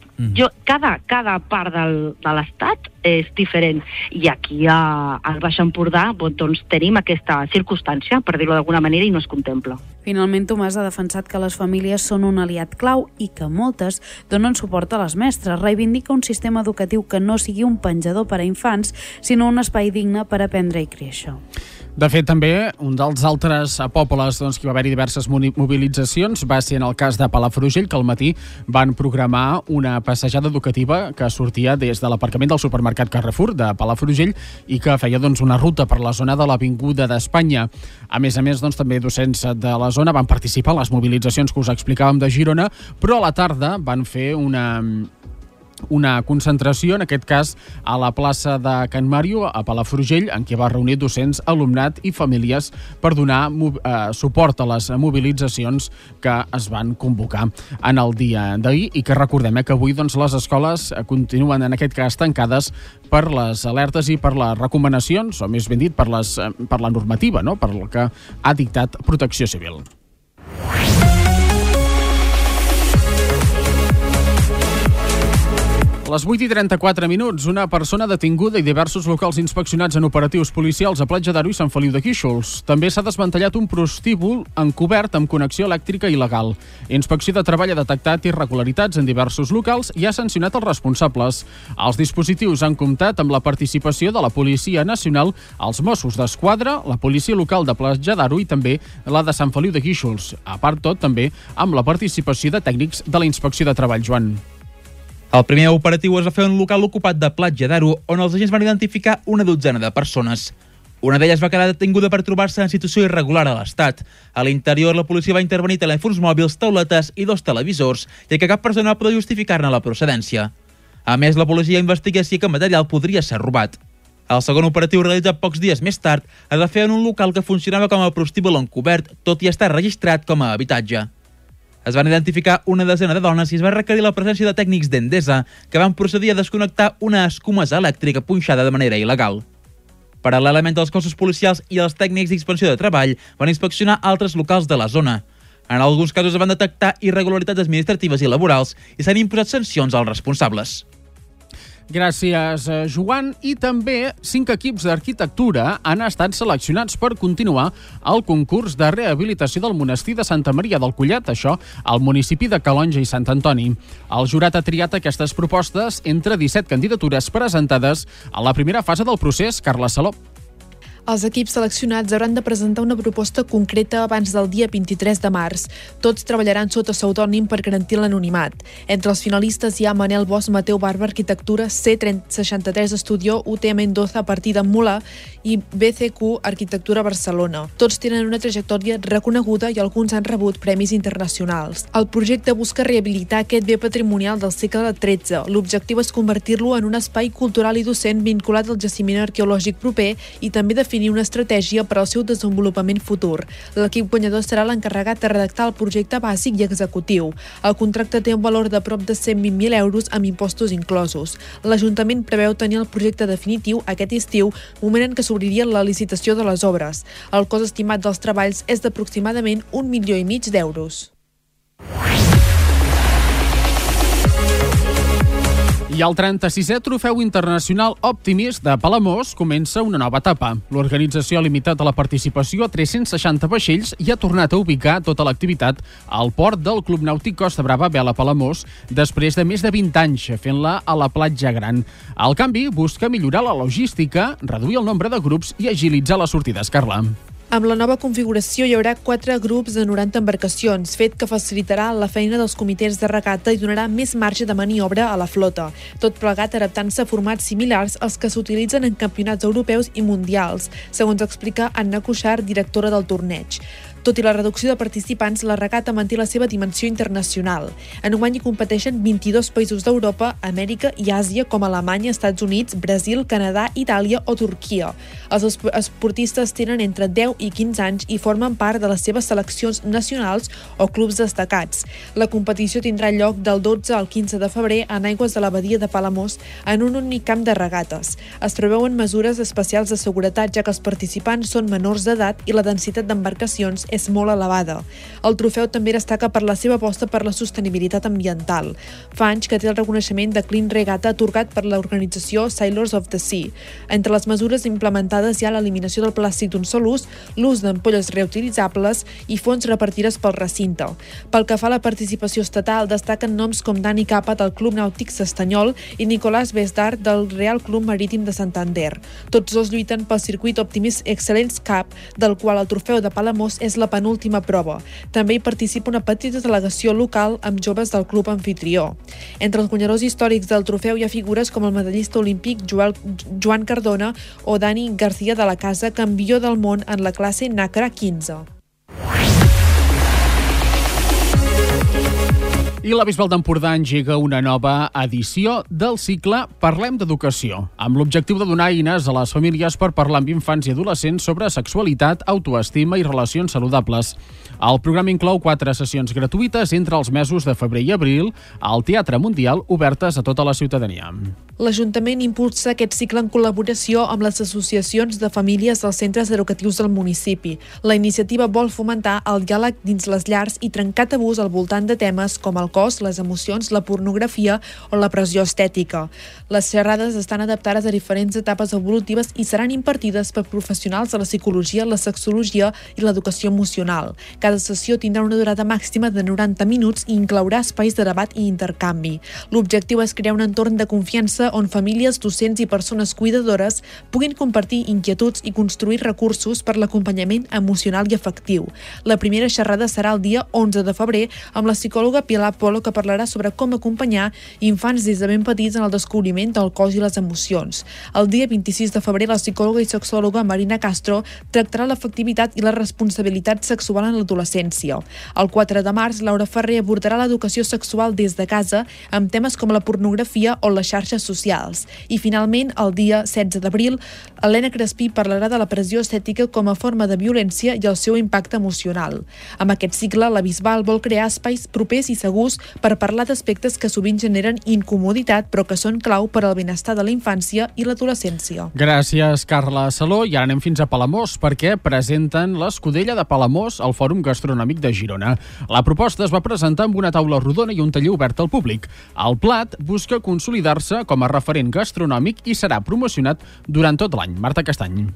Cada part de l'estat és diferent i aquí al Baix Empordà tenim aquesta circumstància, per dir-ho d'alguna manera, i no es contempla. Finalment, Tomàs ha defensat que les famílies són un aliat clau i que moltes donen suport a les mestres. Reivindica un sistema educatiu que no sigui un penjador per a infants, sinó un espai digne per aprendre i créixer. De fet, també, un dels altres pobles que hi va haver diverses mobilitzacions va ser en el cas de Palafrugell, que al matí van programar una passejada educativa que sortia des de l'aparcament del supermercat Carrefour de Palafrugell i que feia una ruta per la zona de l'Avinguda d'Espanya. A més, també docents de la zona van participar en les mobilitzacions que us explicàvem de Girona, però a la tarda van fer una concentració, en aquest cas a la plaça de Can Màrio, a Palafrugell, en què va reunir docents, alumnat i famílies per donar suport a les mobilitzacions que es van convocar en el dia d'ahir i que recordem que avui les escoles continuen en aquest cas tancades per les alertes i per les recomanacions, o més ben dit per la normativa, per el que ha dictat Protecció Civil. A les 8:34, una persona detinguda i diversos locals inspeccionats en operatius policials a Platja d'Aro i Sant Feliu de Guíxols. També s'ha desmantellat un prostíbul encobert amb connexió elèctrica il·legal. Inspecció de Treball ha detectat irregularitats en diversos locals i ha sancionat els responsables. Els dispositius han comptat amb la participació de la Policia Nacional, els Mossos d'Esquadra, la Policia Local de Platja d'Aro i també la de Sant Feliu de Guíxols. A part tot, també amb la participació de tècnics de la Inspecció de Treball, Joan. El primer operatiu es va fer en un local ocupat de Platja d'Aro, on els agents van identificar una dotzena de persones. Una d'elles va quedar detinguda per trobar-se en situació irregular a l'estat. A l'interior, la policia va intervenir telèfons mòbils, tauletes i 2 televisors, ja que cap persona va poder justificar-ne la procedència. A més, la policia investiga si aquest material podria ser robat. El segon operatiu, realitzat pocs dies més tard, es va fer en un local que funcionava com a prostíbul encobert, tot i estar registrat com a habitatge. Es van identificar una desena de dones i es va requerir la presència de tècnics d'Endesa que van procedir a desconnectar una escumesa elèctrica punxada de manera il·legal. Paral·lelament, els cossos policials i els tècnics d'Inspecció de Treball van inspeccionar altres locals de la zona. En alguns casos es van detectar irregularitats administratives i laborals i s'han imposat sancions als responsables. Gràcies, Joan. I també 5 equips d'arquitectura han estat seleccionats per continuar el concurs de rehabilitació del monestir de Santa Maria del Collet, això al municipi de Calonge i Sant Antoni. El jurat ha triat aquestes propostes entre 17 candidatures presentades a la primera fase del procés. Carla Saló. Els equips seleccionats hauran de presentar una proposta concreta abans del dia 23 de març. Tots treballaran sota pseudònim per garantir l'anonimat. Entre els finalistes hi ha Manel Bosch, Mateu Barba, Arquitectura, C63 Estudió, UT Mendoza, Partida Mula i BCQ, Arquitectura Barcelona. Tots tenen una trajectòria reconeguda i alguns han rebut premis internacionals. El projecte busca rehabilitar aquest bé patrimonial del segle XIII. L'objectiu és convertir-lo en un espai cultural i docent vinculat al jaciment arqueològic proper i també definir una estratègia per al seu desenvolupament futur. L'equip guanyador serà l'encarregat de redactar el projecte bàsic i executiu. El contracte té un valor de prop de 120.000 euros amb impostos inclosos. L'Ajuntament preveu tenir el projecte definitiu aquest estiu, moment en què s'obriria la licitació de les obres. El cost estimat dels treballs és d'aproximadament 1,5 milions d'euros. I el 36è Trofeu Internacional Optimist de Palamós comença una nova etapa. L'organització ha limitat la participació a 360 vaixells i ha tornat a ubicar tota l'activitat al port del Club Nàutic Costa Brava Vela Palamós després de més de 20 anys fent-la a la platja gran. El canvi busca millorar la logística, reduir el nombre de grups i agilitzar les sortides. Carla. Amb la nova configuració hi haurà 4 grups de 90 embarcacions, fet que facilitarà la feina dels comitès de regata i donarà més marge de maniobra a la flota. Tot plegat adaptant-se a formats similars als que s'utilitzen en campionats europeus i mundials, segons explica Anna Cuixart, directora del torneig. Tot i la reducció de participants, la regata manté la seva dimensió internacional. Enguany hi competeixen 22 països d'Europa, Amèrica i Àsia, com Alemanya, Estats Units, Brasil, Canadà, Itàlia o Turquia. Els esportistes tenen entre 10 i 15 anys i formen part de les seves seleccions nacionals o clubs destacats. La competició tindrà lloc del 12 al 15 de febrer en aigües de la badia de Palamós en un únic camp de regates. Es preveuen mesures especials de seguretat, ja que els participants són menors d'edat i la densitat d'embarcacions és molt elevada. El trofeu també destaca per la seva aposta per la sostenibilitat ambiental. Fa anys que té el reconeixement de Clean Regata atorgat per l'organització Sailors of the Sea. Entre les mesures implementades hi ha l'eliminació del plàstic d'un sol ús, l'ús d'ampolles reutilitzables i fons repartides pel recinte. Pel que fa a la participació estatal, destaquen noms com Dani Capa del Club Nàutic Sestanyol i Nicolás Besdar del Real Club Marítim de Santander. Tots dos lluiten pel circuit Optimist Excellence Cup, del qual el trofeu de Palamós és la penúltima prova. També hi participa una petita delegació local amb joves del club anfitrió. Entre els guanyadors històrics del trofeu hi ha figures com el medallista olímpic Joan Cardona o Dani García de la Casa, campió del món en la classe NACRA 15. I la Bisbal d'Empordà engega una nova edició del cicle Parlem d'Educació, amb l'objectiu de donar eines a les famílies per parlar amb infants i adolescents sobre sexualitat, autoestima i relacions saludables. El programa inclou 4 sessions gratuïtes entre els mesos de febrer i abril al Teatre Mundial, obertes a tota la ciutadania. L'Ajuntament impulsa aquest cicle en col·laboració amb les associacions de famílies dels centres educatius del municipi. La iniciativa vol fomentar el diàleg dins les llars i trencar tabús al voltant de temes com el cos, les emocions, la pornografia o la pressió estètica. Les xerrades estan adaptades a diferents etapes evolutives i seran impartides per professionals de la psicologia, la sexologia i l'educació emocional. Cada sessió tindrà una durada màxima de 90 minuts i inclourà espais de debat i intercanvi. L'objectiu és crear un entorn de confiança on famílies, docents i persones cuidadores puguin compartir inquietuds i construir recursos per l'acompanyament emocional i afectiu. La primera xerrada serà el dia 11 de febrer amb la psicòloga Pilar Polo, que parlarà sobre com acompanyar infants des de ben petits en el descobriment del cos i les emocions. El dia 26 de febrer la psicòloga i sexòloga Marina Castro tractarà l'afectivitat i la responsabilitat sexual en l'adolescència. El 4 de març Laura Ferrer abordarà l'educació sexual des de casa amb temes com la pornografia o les xarxes socials. I finalment, el dia 16 d'abril, Helena Crespí parlarà de la pressió estètica com a forma de violència i el seu impacte emocional. Amb aquest cicle, la Bisbal vol crear espais propers i segurs per parlar d'aspectes que sovint generen incomoditat, però que són clau per al benestar de la infància i l'adolescència. Gràcies, Carla Saló. I ara anem fins a Palamós, perquè presenten l'Escudella de Palamós al Fòrum Gastronòmic de Girona. La proposta es va presentar amb una taula rodona i un taller obert al públic. El plat busca consolidar-se com a referent gastronòmic i serà promocionat durant tot l'any. Marta Castany.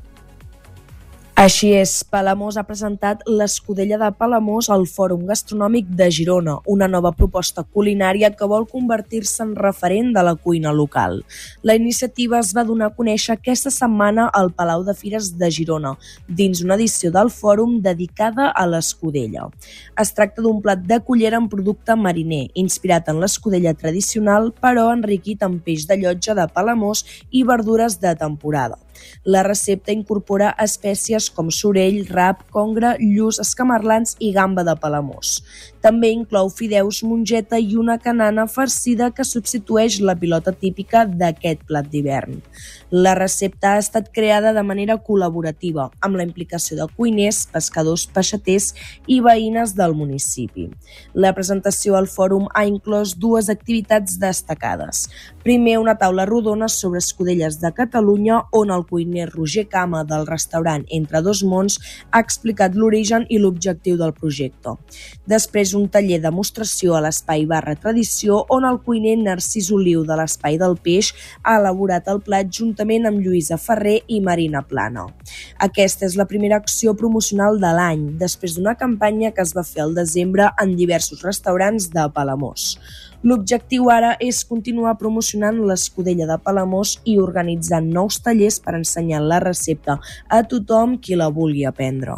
Així és, Palamós ha presentat l'Escudella de Palamós al Fòrum Gastronòmic de Girona, una nova proposta culinària que vol convertir-se en referent de la cuina local. La iniciativa es va donar a conèixer aquesta setmana al Palau de Fires de Girona, dins una edició del Fòrum dedicada a l'escudella. Es tracta d'un plat de cullera amb producte mariner, inspirat en l'escudella tradicional, però enriquit amb peix de llotja de Palamós i verdures de temporada. La recepta incorpora espècies com sorell, rap, congre, lluç, escamarlans i gamba de Palamós. També inclou fideus, mongeta i una canana farcida que substitueix la pilota típica d'aquest plat d'hivern. La recepta ha estat creada de manera col·laborativa, amb la implicació de cuiners, pescadors, peixaters i veïnes del municipi. La presentació al fòrum ha inclòs dues activitats destacades. Primer, una taula rodona sobre escudelles de Catalunya, on el cuiner Roger Cama del restaurant Entre Dos Mons ha explicat l'origen i l'objectiu del projecte. Després, un taller de demostració a l'Espai Barra Tradició, on el cuiner Narcís Oliu de l'Espai del Peix ha elaborat el plat juntament amb Lluïsa Ferrer i Marina Plana. Aquesta és la primera acció promocional de l'any, després d'una campanya que es va fer al desembre en diversos restaurants de Palamós. L'objectiu ara és continuar promocionant l'escudella de Palamós i organitzant nous tallers per ensenyar la recepta a tothom qui la vulgui aprendre.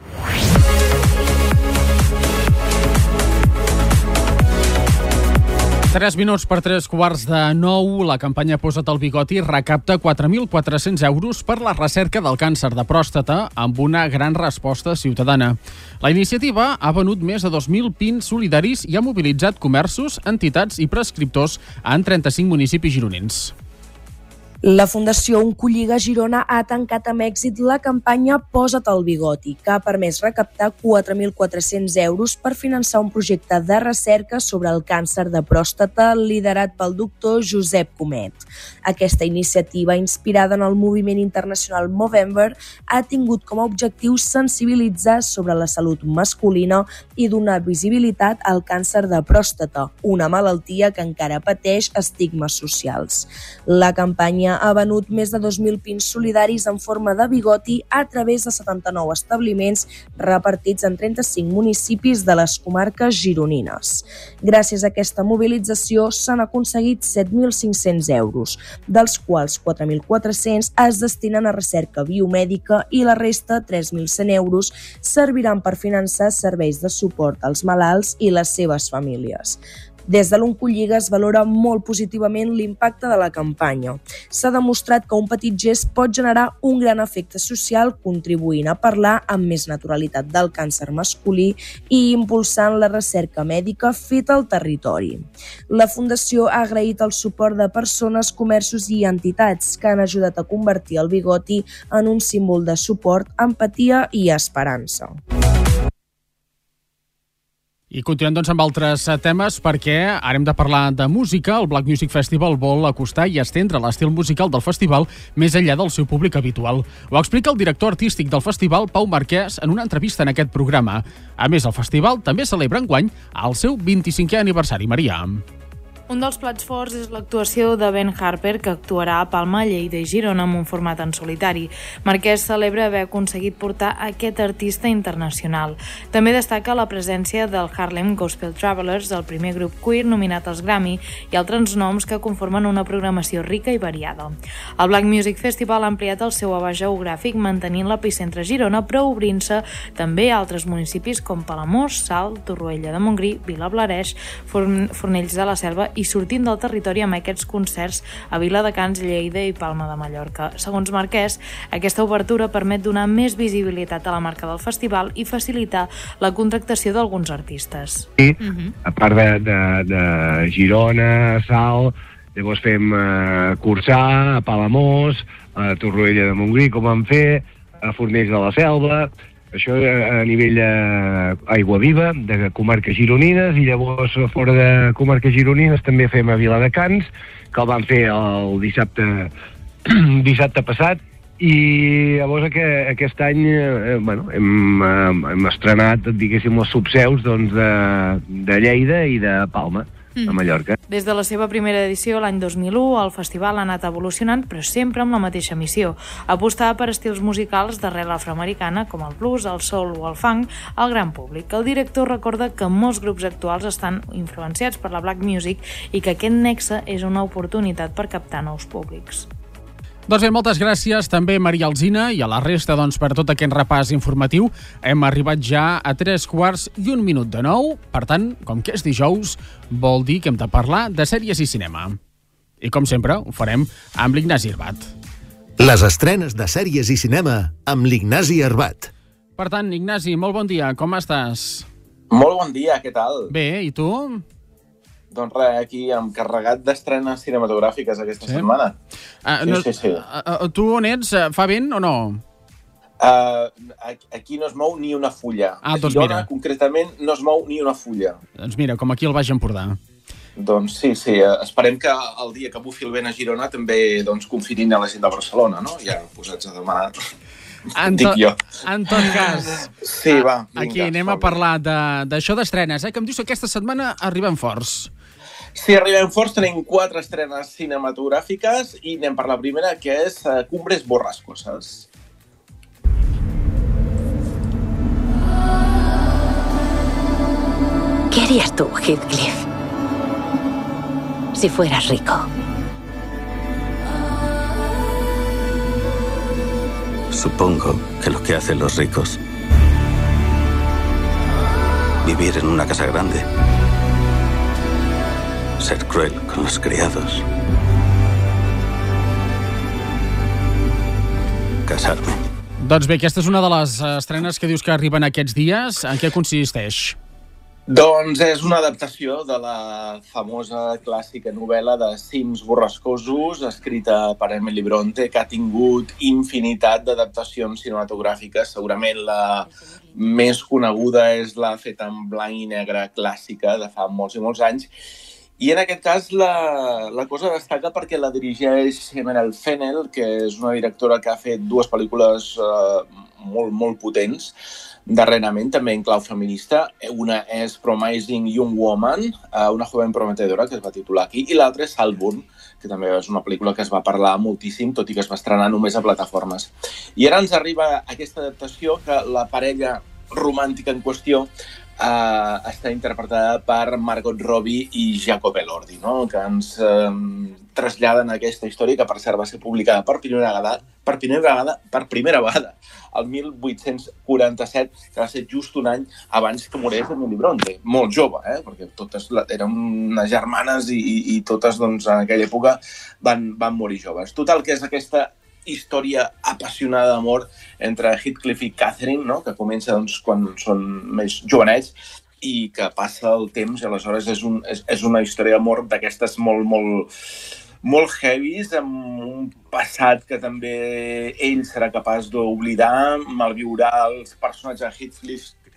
Tres minuts per 3:45, la campanya Posa't el bigoti recapta 4.400 euros per la recerca del càncer de pròstata amb una gran resposta ciutadana. La iniciativa ha venut més de 2.000 pins solidaris i ha mobilitzat comerços, entitats i prescriptors en 35 municipis gironins. La Fundació Oncolliga Girona ha tancat amb èxit la campanya Posa't el bigoti, que ha permès recaptar 4.400 euros per finançar un projecte de recerca sobre el càncer de pròstata liderat pel doctor Josep Comet. Aquesta iniciativa, inspirada en el moviment internacional Movember, ha tingut com a objectiu sensibilitzar sobre la salut masculina i donar visibilitat al càncer de pròstata, una malaltia que encara pateix estigmes socials. La campanya ha venut més de 2.000 pins solidaris en forma de bigoti a través de 79 establiments repartits en 35 municipis de les comarques gironines. Gràcies a aquesta mobilització s'han aconseguit 7.500 euros, dels quals 4.400 es destinen a recerca biomèdica i la resta, 3.100 euros, serviran per finançar serveis de suport als malalts i les seves famílies. Des de l'Oncolliga es valora molt positivament l'impacte de la campanya. S'ha demostrat que un petit gest pot generar un gran efecte social, contribuint a parlar amb més naturalitat del càncer masculí i impulsant la recerca mèdica feta al territori. La Fundació ha agraït el suport de persones, comerços i entitats que han ajudat a convertir el bigoti en un símbol de suport, empatia i esperança. I continuem doncs amb altres temes perquè ara hem de parlar de música. El Black Music Festival vol acostar i estendre l'estil musical del festival més enllà del seu públic habitual. Ho explica el director artístic del festival, Pau Marquès, en una entrevista en aquest programa. A més, el festival també celebra enguany el seu 25è aniversari. Maria. Un dels plats forts és l'actuació de Ben Harper, que actuarà a Palma, Lleida i Girona amb un format en solitari. Marquès celebra haver aconseguit portar aquest artista internacional. També destaca la presència del Harlem Gospel Travelers, el primer grup queer nominat als Grammy, i altres noms que conformen una programació rica i variada. El Black Music Festival ha ampliat el seu abast geogràfic mantenint l'epicentre a Girona, però obrint-se també a altres municipis com Palamós, Salt, Torroella de Montgrí, Vilablareix, Fornells de la Selva i sortint del territori amb aquests concerts a Viladecans, Lleida i Palma de Mallorca. Segons Marquès, aquesta obertura permet donar més visibilitat a la marca del festival i facilitar la contractació d'alguns artistes. Sí, a part de Girona, Salt, llavors fem Corçà, a Palamós, a Torroella de Montgrí, com vam fer, a Fornells de la Selva, això a nivell Aiguaviva, de comarques gironines, i llavors fora de comarques gironines també fem a Viladecans, que el van fer el dissabte passat, i llavors aquest any hem estrenat, diguéssim, les subseus de Lleida i de Palma, a Mallorca. Des de la seva primera edició, l'any 2001, el festival ha anat evolucionant, però sempre amb la mateixa missió: apostar per estils musicals d'arrel afroamericana, com el blues, el soul o el funk, al gran públic. El director recorda que molts grups actuals estan influenciats per la black music i que aquest nexe és una oportunitat per captar nous públics. Doncs bé, moltes gràcies també Maria Alsina i a la resta per tot aquest repàs informatiu. Hem arribat ja a 3:15 per tant, com que és dijous, vol dir que hem de parlar de sèries i cinema. I com sempre, ho farem amb l'Ignasi Arbat. Les estrenes de sèries i cinema amb l'Ignasi Arbat. Per tant, Ignasi, molt bon dia, com estàs? Molt bon dia, què tal? Bé, i tu? Doncs res, aquí hem carregat d'estrenes cinematogràfiques aquesta setmana. Sí. Tu on ets? Fa vent o no? Aquí no es mou ni una fulla. Doncs Girona, mira. concretament, no es mou ni una fulla. Doncs mira, com aquí al Baix Empordà. Doncs sí, esperem que el dia que bufi el vent a Girona també confinin a la gent de Barcelona, no? Ja posats a demanar... Dic jo. En tot cas, sí, va, vinga, aquí anem a parlar d'això d'estrenes, que em dius que aquesta setmana arribem forts. Sí, arribem forts, tenim 4 estrenes cinematogràfiques i anem per la primera, que és Cumbres Borrascosas. ¿Qué harías tú, Heathcliff, si fueras rico? Supongo que lo que hacen los ricos. Vivir en una casa grande. Ser cruel con los criados. Casarme. Doncs bé, aquesta és una de les estrenes que dius que arriben aquests dies. En què consisteix? Doncs és una adaptació de la famosa clàssica novel·la de Cims borrascosos, escrita per Emily Bronte, que ha tingut infinitat d'adaptacions cinematogràfiques. Segurament la més coneguda és la feta en blanc i negre clàssica de fa molts i molts anys. I en aquest cas la cosa destaca perquè la dirigeix Emerald Fennell, que és una directora que ha fet 2 pel·lícules molt potents darrerament, també en clau feminista. Una és Promising Young Woman, una joven prometedora, que es va titular aquí, i l'altra és Saltburn, que també és una pel·lícula que es va parlar moltíssim, tot i que es va estrenar només a plataformes. I ara ens arriba aquesta adaptació que la parella romàntica en qüestió està interpretada per Margot Robbie i Jacob Elordi, no? Que ens traslladen aquesta història, que per cert va ser publicada per primera vegada el 1847, que va ser just un any abans que morés Emily Bronte. Molt jove, perquè totes eren unes germanes i totes en aquella època van morir joves. Total, que és aquesta història apassionada d'amor entre Heathcliff i Catherine, no? Que comença quan són més jovenets i que passa el temps, i aleshores és una història d'amor d'aquestes molt heavies, amb un passat que també ell serà capaç d'oblidar, malviurà els personatges de Heathcliff,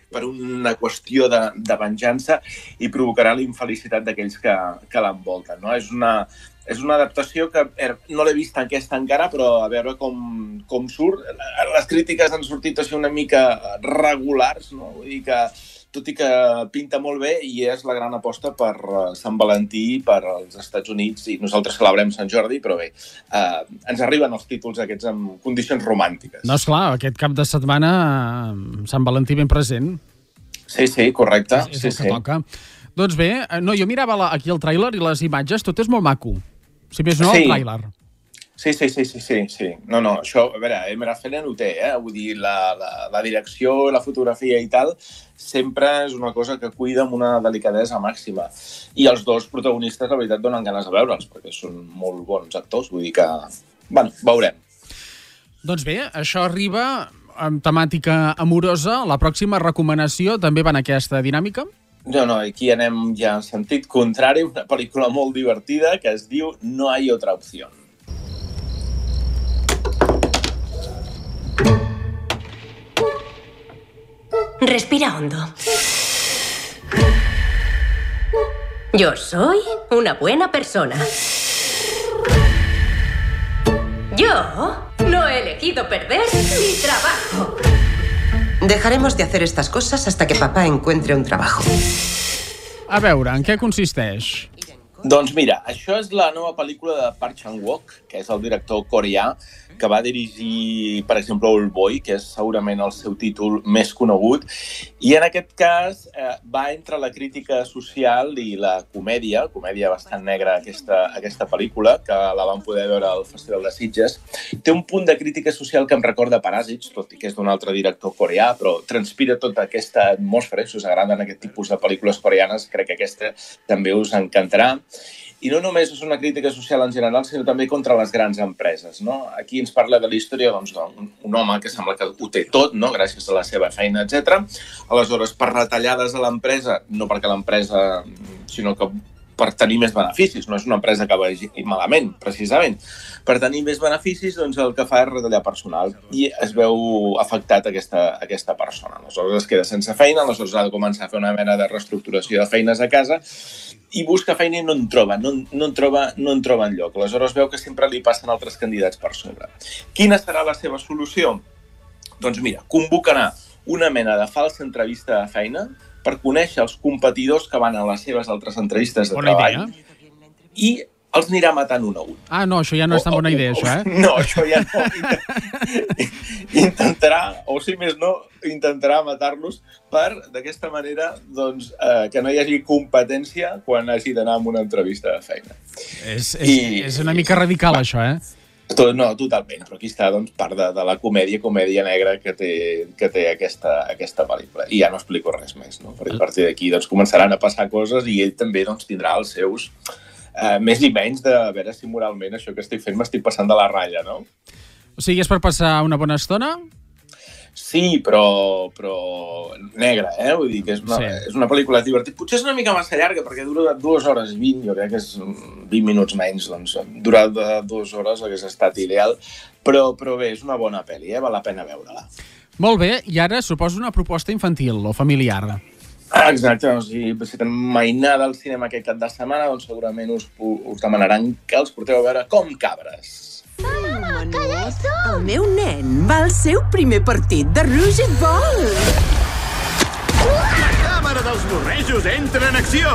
per una qüestió de venjança i provocarà la infelicitat d'aquells que l'envolten, no? És una adaptació que no l'he vist aquesta encara, però a veure com surt. Les crítiques han sortit així una mica regulars, no? Vull dir que, tot i que pinta molt bé, i és la gran aposta per Sant Valentí, per als Estats Units, i nosaltres celebrem Sant Jordi, però bé, ens arriben els títols aquests amb condicions romàntiques. No, esclar, aquest cap de setmana Sant Valentí ben present. Sí, correcte. És el que toca. Doncs bé, no, jo mirava aquí el tràiler i les imatges, tot és molt maco. Si més no, el tràiler. Sí. No, això, a veure, Emerald Fennell ho té, vull dir, la direcció, la fotografia i tal, sempre és una cosa que cuida amb una delicadesa màxima. I els dos protagonistes, la veritat, donen ganes de veure'ls, perquè són molt bons actors, vull dir que, bueno, veurem. Doncs bé, això arriba amb temàtica amorosa. La pròxima recomanació també va en aquesta dinàmica? No, aquí anem ja en sentit contrari, una pel·lícula molt divertida que es diu No hay otra opción. Respira hondo. Yo soy una buena persona. Yo no he elegido perder mi trabajo. Dejaremos de hacer estas cosas hasta que papá encuentre un trabajo. A veure, en què consisteix? Doncs mira, això és la nova pel·lícula de Park Chan-wook, que és el director coreà, que va dirigir, per exemple, Oldboy, que és segurament el seu títol més conegut, i en aquest cas va entre la crítica social i la comèdia bastant negra aquesta pel·lícula, que la vam poder veure al Festival de Sitges. Té un punt de crítica social que em recorda Paràsits, tot i que és d'un altre director coreà, però transpira tota aquesta atmosfera, si us agraden aquest tipus de pel·lícules coreanes, crec que aquesta també us encantarà. I no només és una crítica social en general, sinó també contra les grans empreses, no? Aquí ens parla de la història d'un home que sembla que ho té tot, no? Gràcies a la seva feina, etc. Aleshores, per retallades a l'empresa, no perquè l'empresa, sinó que per tenir més beneficis, no és una empresa que vagi malament, precisament. Per tenir més beneficis, doncs el que fa és retallar personal i es veu afectat aquesta persona. Aleshores es queda sense feina, aleshores ha de començar a fer una mena de reestructuració de feines a casa i busca feina i no en troba enlloc. Aleshores veu que sempre li passen altres candidats per sobre. Quina serà la seva solució? Doncs mira, convocarà una mena de falsa entrevista de feina per conèixer els competidors que van a les seves altres entrevistes de treball i els anirà matant un a un. Ah, no, això ja no és tan bona idea, això, No, això ja no. Intentarà, o si més no, intentarà matar-los per, d'aquesta manera, doncs, que no hi hagi competència quan hagi d'anar a una entrevista de feina. És una mica radical, això, No, totalment, però aquí està doncs, part de la comèdia negra que té aquesta pel·lícula. I ja no explico res més, no? Perquè a partir d'aquí doncs, començaran a passar coses i ell també doncs, tindrà els seus més i menys de veure si moralment això que estic fent m'estic passant de la ratlla, no? O sigui, és per passar una bona estona? Sí, però negra, Vull dir que és una pel·lícula divertida. Potser és una mica massa llarga, perquè dura 2 hores i 20, jo crec que és 20 minuts menys, doncs durar 2 hores hagués estat ideal, però bé, és una bona pel·li, val la pena veure-la. Molt bé, i ara suposo una proposta infantil o familiar. Exacte, o sigui, si tenen mainada al cinema aquest cap de setmana, doncs segurament us demanaran que els porteu a veure Com cabres. El meu nen va al seu primer partit de Rugit Ball. La càmera dels borrejos entra en acció!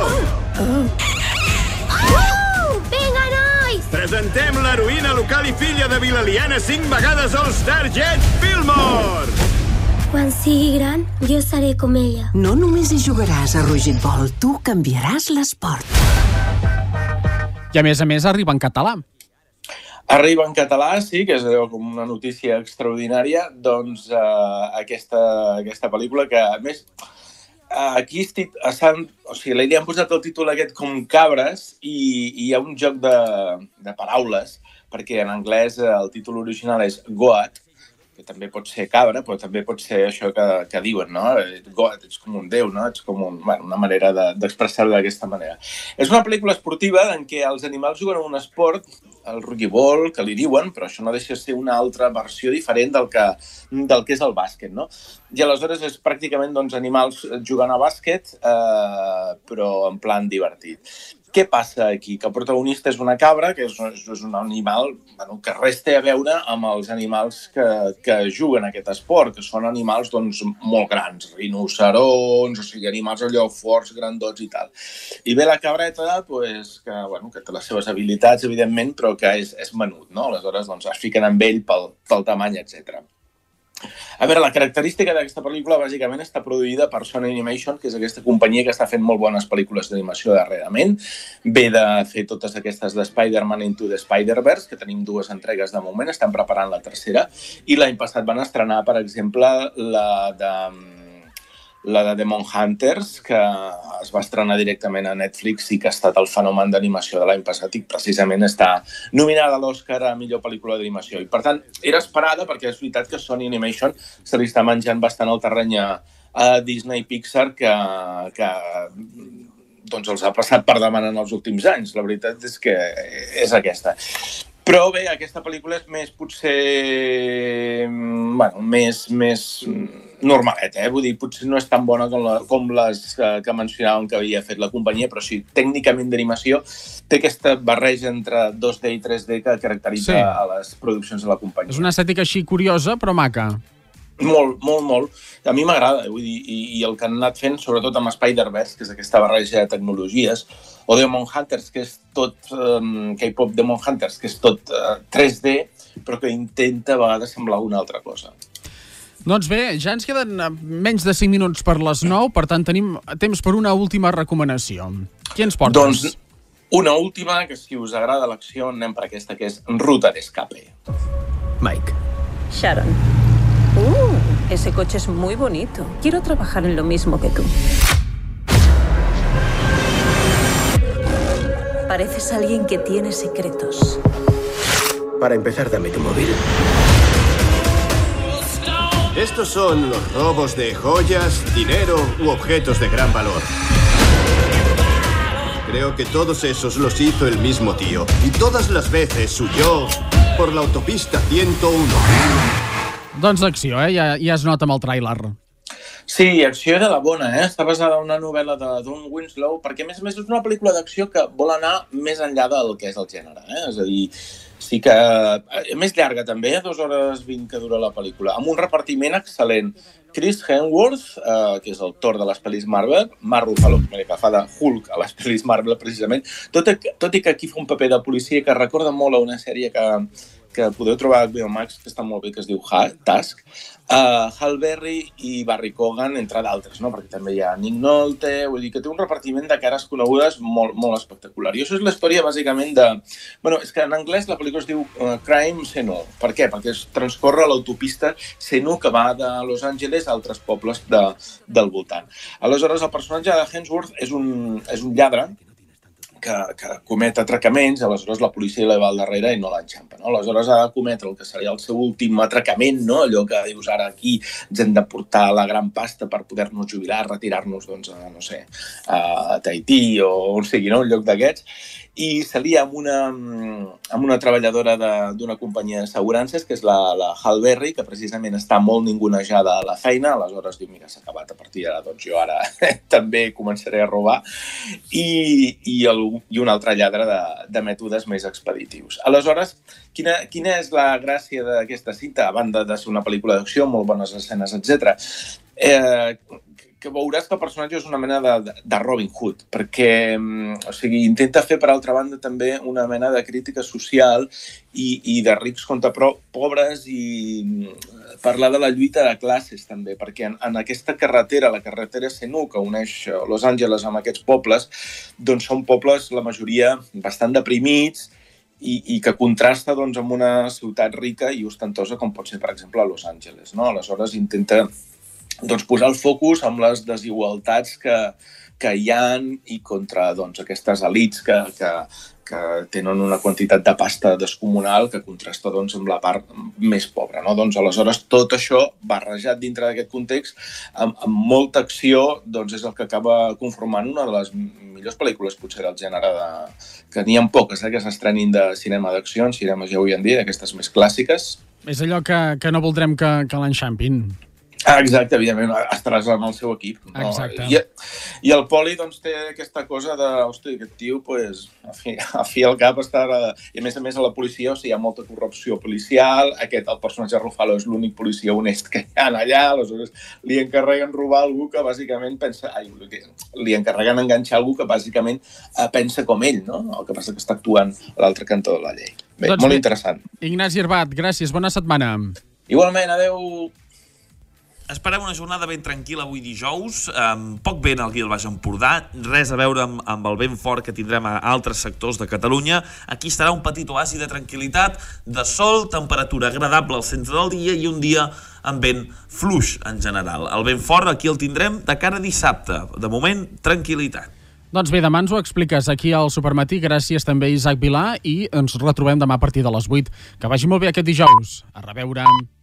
Vinga, nois! Presentem l'heroïna local i filla de Vilaliana 5 vegades All-Star Jet Fillmore! Quan sigui gran, jo seré com ella. No només hi jugaràs a Rugit Ball, tu canviaràs l'esport. I a més, arriba en català. Arriba en català, sí, que és com una notícia extraordinària, doncs aquesta pel·lícula que, a més, aquí li han posat el títol aquest Com cabres i hi ha un joc de paraules, perquè en anglès el títol original és Goat, que també pot ser cabra, però també pot ser això que diuen, no? God, ets com un déu, no? Ets com una manera d'expressar-ho d'aquesta manera. És una pel·lícula esportiva en què els animals juguen un esport el Rugby Ball, que li diuen, però això no deixa de ser una altra versió diferent del que és el bàsquet, no? I aleshores és pràcticament animals jugant a bàsquet, però en plan divertit. Què passa aquí? Que el protagonista és una cabra, que és un animal que res té a veure amb els animals que juguen a aquest esport, que són animals molt grans, rinocerons, o sigui, animals allò forts, grandots i tal. I ve la cabreta, que té les seves habilitats, evidentment, però que és menut, no? Aleshores es fiquen amb ell pel tamany, etc. A veure, la característica d'aquesta pel·lícula bàsicament està produïda per Sony Animation, que és aquesta companyia que està fent molt bones pel·lícules d'animació darrerament. Ve de fer totes aquestes de Spider-Man Into the Spider-Verse, que tenim 2 entregues de moment, estan preparant la tercera, i l'any passat van estrenar, per exemple, la de Demon Hunters, que es va estrenar directament a Netflix i que ha estat el fenomen d'animació de l'any passat i precisament està nominada a l'Oscar a millor pel·lícula d'animació. I per tant, era esperada perquè és veritat que Sony Animation se li està menjant bastant el terreny a Disney i Pixar que els ha passat per davant en els últims anys. La veritat és que és aquesta. Però bé, aquesta pel·lícula és més, potser, més normaleta, Vull dir, potser no és tan bona com les que mencionàvem que havia fet la companyia, però sí, tècnicament d'animació té aquesta barreja entre 2D i 3D que caracteritza a les produccions de la companyia. És una estètica així curiosa, però maca. Molt, molt, molt. A mi m'agrada, vull dir, i el que han anat fent, sobretot amb Spider-Verse, que és aquesta barreja de tecnologies, o Demon Hunters, que és tot K-pop Demon Hunters, que és tot 3D, però que intenta a vegades semblar una altra cosa. Doncs bé, ja ens queden menys de 5 minuts per les 9, per tant tenim temps per una última recomanació. Qui ens portes? Doncs una última, que si us agrada l'acció, anem per aquesta, que és Ruta d'Escape. Mike. Sharon. Ese coche es muy bonito. Quiero trabajar en lo mismo que tú. Pareces alguien que tiene secretos. Para empezar, dame tu móvil. Estos son los robos de joyas, dinero u objetos de gran valor. Creo que todos esos los hizo el mismo tío. Y todas las veces huyó por la autopista 101. Doncs acció, ja es nota amb el tràiler. Sí, acció de la bona, Està basada en una novel·la de Don Winslow, perquè a més a més és una pel·lícula d'acció que vol anar més enllà del que és el gènere, És a dir, sí que més llarga també, 2 hores 20 que dura la pel·lícula, amb un repartiment excel·lent. Chris Hemsworth, que és el Thor de les pel·lis Marvel, Mark Ruffalo, que fa de Hulk a les pel·lis Marvel precisament, tot i que aquí fa un paper de policia que recorda molt a una sèrie que podeu trobar a HBO Max, que està molt bé, que es diu Task, Halle Berry i Barry Keoghan, entre d'altres, perquè també hi ha Nick Nolte, vull dir que té un repartiment de cares conegudes molt, molt espectacular. I això és la història, bàsicament, de... és que en anglès la pel·lícula es diu Crime Senu. Per què? Perquè es transcorre a l'autopista Senu, que va de Los Angeles a altres pobles del voltant. Aleshores, el personatge de Hemsworth és un lladre que comet atracaments, aleshores la policia li va al darrere i no l'enxampa. Aleshores ha de cometre el que seria el seu últim atracament, allò que dius ara aquí ens hem de portar la gran pasta per poder-nos jubilar, retirar-nos, a Tahití o on sigui, un lloc d'aquests, i se lia amb una treballadora d'una companyia d'assegurances, que és la Halle Berry, que precisament està molt ningunejada a la feina, aleshores diu, mira, s'ha acabat a partir d'ara, doncs jo ara també començaré a robar, i un altre lladre de mètodes més expeditius. Aleshores, quina és la gràcia d'aquesta cinta, a banda de ser una pel·lícula d'acció, molt bones escenes, etc., que veuràs que el personatge és una mena de Robin Hood, perquè intenta fer, per altra banda, també una mena de crítica social i de rics contra pobres i parlar de la lluita de classes, també, perquè en aquesta carretera, la carretera Senu, que uneix Los Angeles amb aquests pobles, doncs són pobles, la majoria, bastant deprimits i que contrasta amb una ciutat rica i ostentosa com pot ser, per exemple, Los Angeles. Aleshores intenta posar el focus amb les desigualtats que hi ha i contra aquestes elits que que tenen una quantitat de pasta descomunal que contrasta doncs, amb la part més pobra. No? Doncs, aleshores, tot això barrejat dintre d'aquest context, amb molta acció, doncs, és el que acaba conformant una de les millors pel·lícules, potser del gènere, que n'hi ha poques que s'estrenin de cinema d'acció, en cinema ja avui en dia, d'aquestes més clàssiques. És allò que no voldrem que l'enxampin. Exacte, evidentment, estaràs amb el seu equip. No? Exacte. I el Poli doncs, té aquesta cosa de, hosti, aquest tio, pues, a fi al cap estarà... I a més a la policia, o sigui, hi ha molta corrupció policial, el personatge Ruffalo és l'únic policia honest que hi ha allà, aleshores li encarreguen robar algú que bàsicament pensa... li encarreguen enganxar algú que bàsicament pensa com ell, no? El que passa que està actuant a l'altre cantó de la llei. Bé, doncs molt interessant. Ignasi Herbat, gràcies, bona setmana. Igualment, adeu. Esperem una jornada ben tranquil·la avui dijous, poc vent aquí al Baix Empordà, res a veure amb el vent fort que tindrem a altres sectors de Catalunya. Aquí estarà un petit oasi de tranquil·litat, de sol, temperatura agradable al centre del dia i un dia amb vent fluix en general. El vent fort aquí el tindrem de cara a dissabte. De moment, tranquil·litat. Doncs bé, demà ens ho expliques aquí al Supermatí. Gràcies també a Isaac Vilà i ens retrobem demà a partir de les 8. Que vagi molt bé aquest dijous. A reveure.